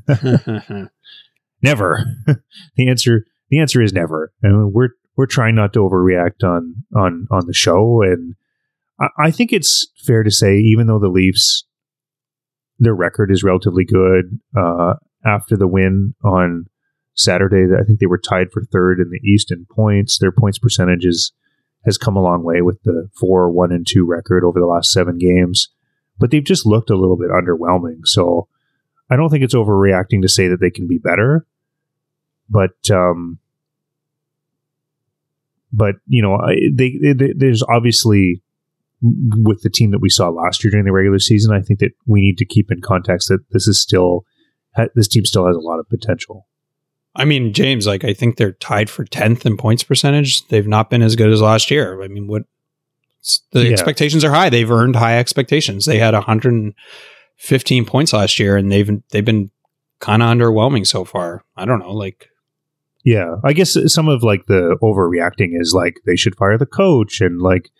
Never. The answer is never. And we're trying not to overreact on the show. And I think it's fair to say, even though the Leafs, their record is relatively good, after the win on Saturday, I think they were tied for third in the East in points. Their points percentage has come a long way with the 4-1-2 record over the last 7 games, but they've just looked a little bit underwhelming. So I don't think it's overreacting to say that they can be better, but there's obviously, with the team that we saw last year during the regular season, I think that we need to keep in context that this team still has a lot of potential. I mean, James, like I think they're tied for 10th in points percentage. They've not been as good as last year. I mean, expectations are high. They've earned high expectations. They had 115 points last year, and they've been kind of underwhelming so far. I don't know, yeah, I guess some of like the overreacting is like they should fire the coach, and like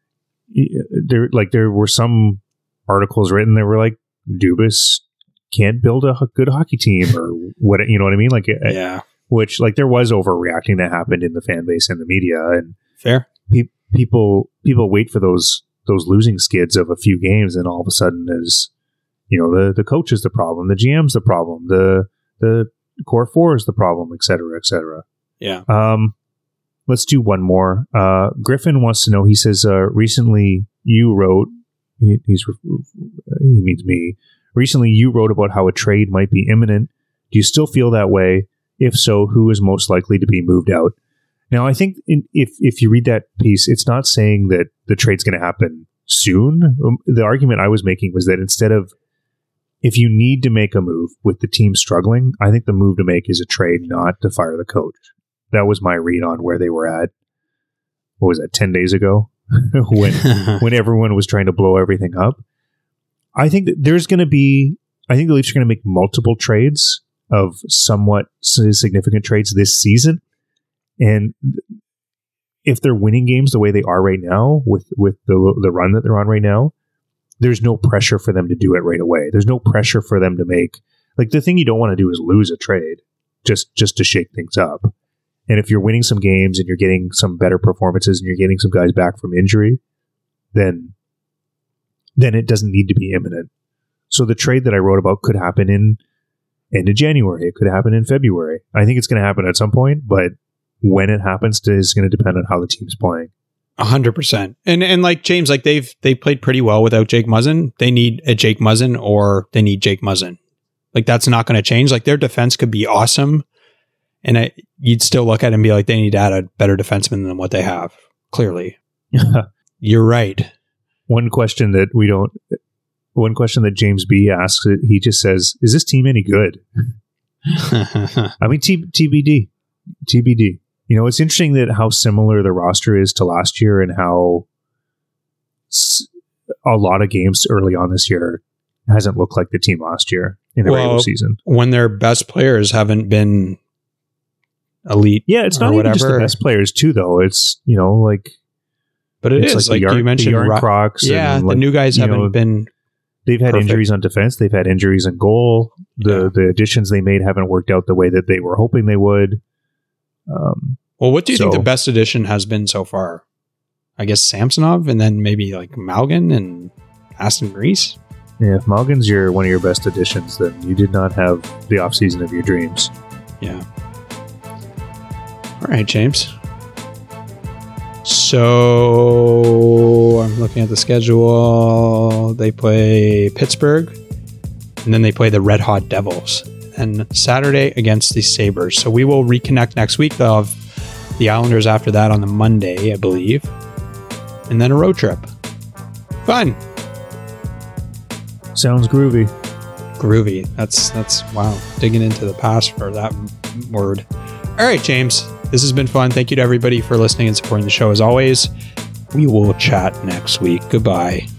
there were some articles written that were like Dubas can't build a good hockey team or what, you know what I mean? Like, yeah, which like there was overreacting that happened in the fan base and the media, and fair. People wait for those losing skids of a few games, and all of a sudden there's, the coach is the problem, the GM's the problem, the core four is the problem, et cetera, et cetera. Yeah. Let's do one more. Griffin wants to know, he says, recently you wrote, he means me, recently you wrote about how a trade might be imminent. Do you still feel that way? If so, who is most likely to be moved out? Now, I think if you read that piece, it's not saying that the trade's going to happen soon. The argument I was making was that instead of, if you need to make a move with the team struggling, I think the move to make is a trade, not to fire the coach. That was my read on where they were at. What was that, 10 days ago? when everyone was trying to blow everything up. I think that the Leafs are going to make multiple trades of somewhat significant trades this season. And if they're winning games the way they are right now, with the run that they're on right now, there's no pressure for them to do it right away. There's no pressure for them to make, like, the thing you don't want to do is lose a trade just to shake things up. And if you're winning some games and you're getting some better performances and you're getting some guys back from injury, then it doesn't need to be imminent. So the trade that I wrote about could happen in end of January. It could happen in February. I think it's going to happen at some point, but when it happens is going to depend on how the team's playing. 100%. And like James, like they played pretty well without Jake Muzzin. They need a Jake Muzzin or they need Jake Muzzin. Like that's not going to change. Like their defense could be awesome And you'd still look at it and be like, they need to add a better defenseman than what they have. Clearly. You're right. One question that James B asks, he just says, is this team any good? I mean, TBD. It's interesting that how similar the roster is to last year and how a lot of games early on this year hasn't looked like the team last year in the regular season. When their best players haven't been elite. Yeah, it's not even just the best players too, though. It's, but it is like you mentioned, Crocs. Yeah, the new guys haven't been. They've had injuries on defense. They've had injuries in goal. The additions they made haven't worked out the way that they were hoping they would. Well, what do you think the best addition has been so far? I guess Samsonov, and then maybe like Malgin and Aston Reese. Yeah, if Malgin's one of your best additions, then you did not have the offseason of your dreams. Yeah. All right, James. So I'm looking at the schedule. They play Pittsburgh, and then they play the Red Hot Devils, and Saturday against the Sabres. So we will reconnect next week. They'll have the Islanders after that on the Monday, I believe, and then a road trip. Fun. Sounds groovy. Groovy. That's wow. Digging into the past for that word. All right, James. This has been fun. Thank you to everybody for listening and supporting the show as always. We will chat next week. Goodbye.